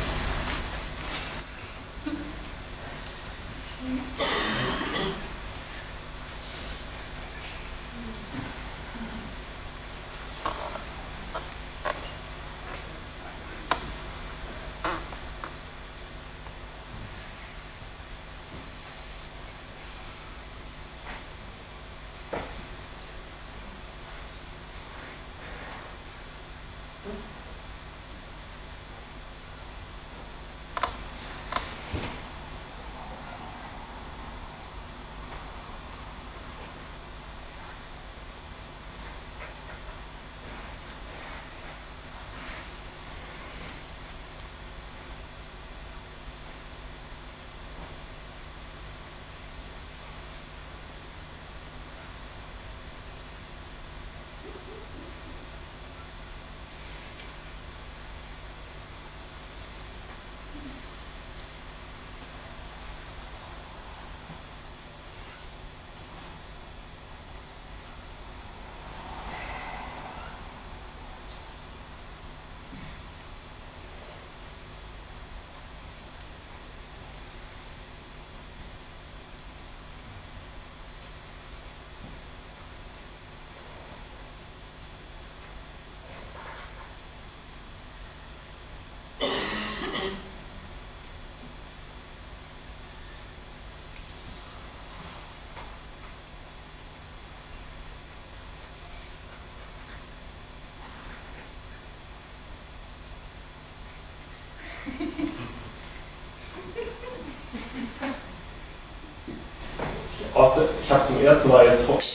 Ich habe zum ersten Mal jetzt vor.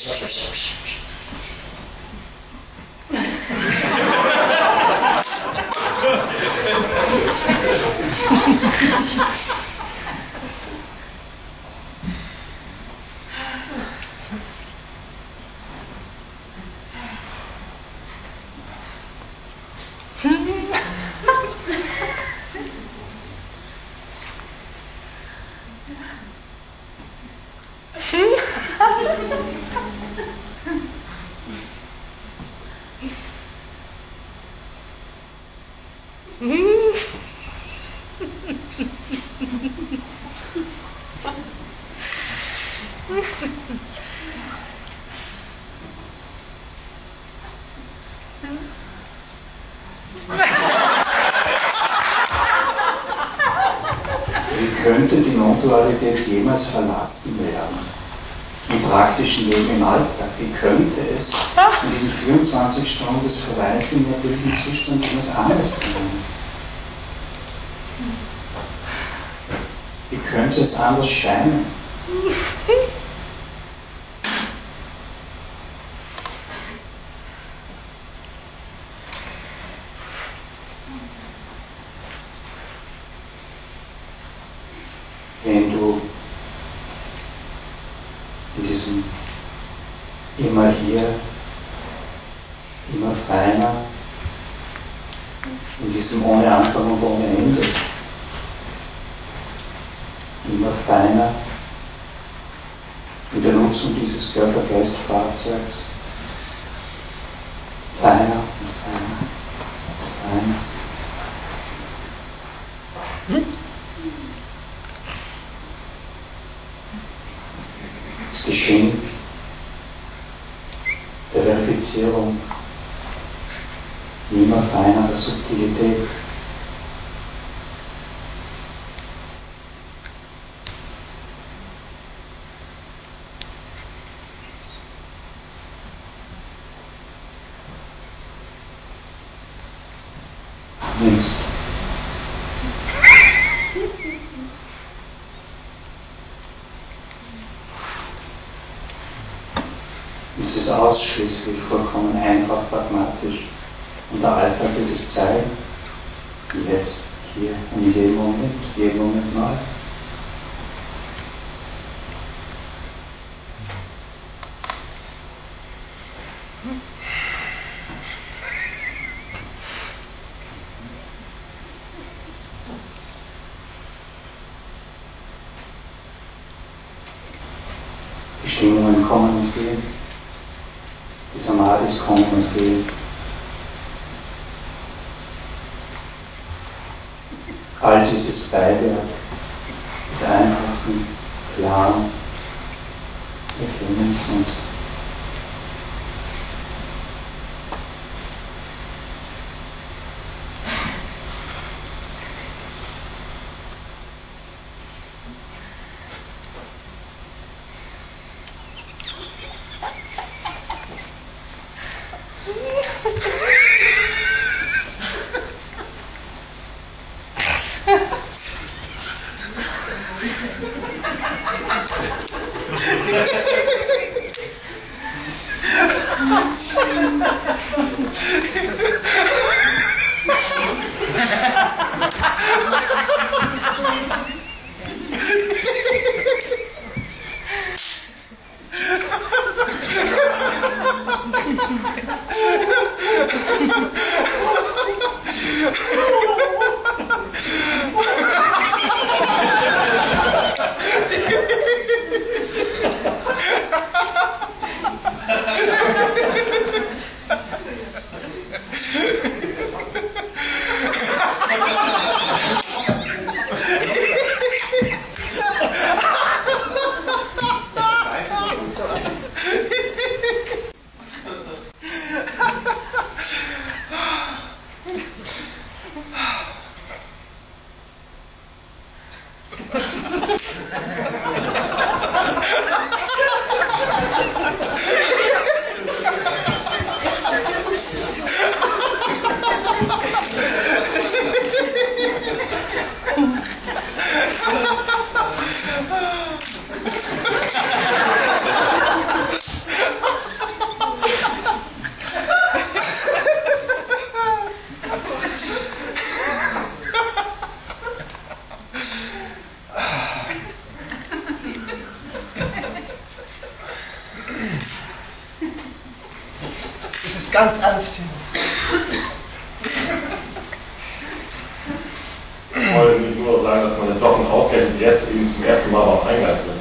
könnte die Non-Dualität jemals verlassen werden? Im praktischen Leben, im Alltag. Wie könnte es in diesen vierundzwanzig Stunden des Verweils im natürlichen Zustand etwas anderes sein? Wie könnte es anders scheinen? Wenn du in diesem immer hier, immer feiner, in diesem ohne Anfang und ohne Ende, immer feiner, in der Nutzung dieses Körper-Geist-Fahrzeugs, feiner und feiner, feiner. Hm? Das Geschenk der Verifizierung immer feinerer Subtilität. Nimmst. Ist es ausschließlich vollkommen einfach pragmatisch und der Alltag wird es zeigen, jetzt, hier und in jedem Moment, jeden Moment neu. Die Stimmungen kommen und gehen. Die Samadhis kommen und gehen. All dieses Beiwerk des einfachen, klaren Erkennens und ganz anstrengend. Ich wollte nicht nur sagen, dass meine Socken ausgerechnet jetzt eben zum ersten Mal auf Eingang sind.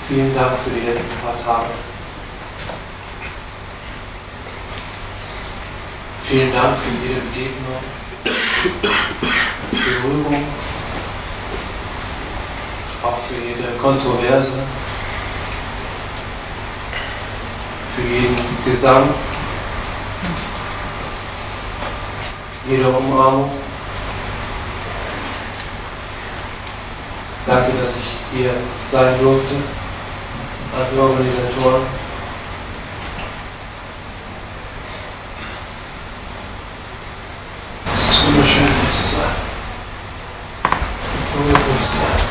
Vielen Dank für die letzten paar Tage. Vielen Dank für jede Begegnung, Berührung, auch für jede Kontroverse, für jeden Gesang, jede Umarmung. Danke, dass ich hier sein durfte, an die Organisatoren. Es ist wunderschön, hier zu sein. Wunderschön zu sein.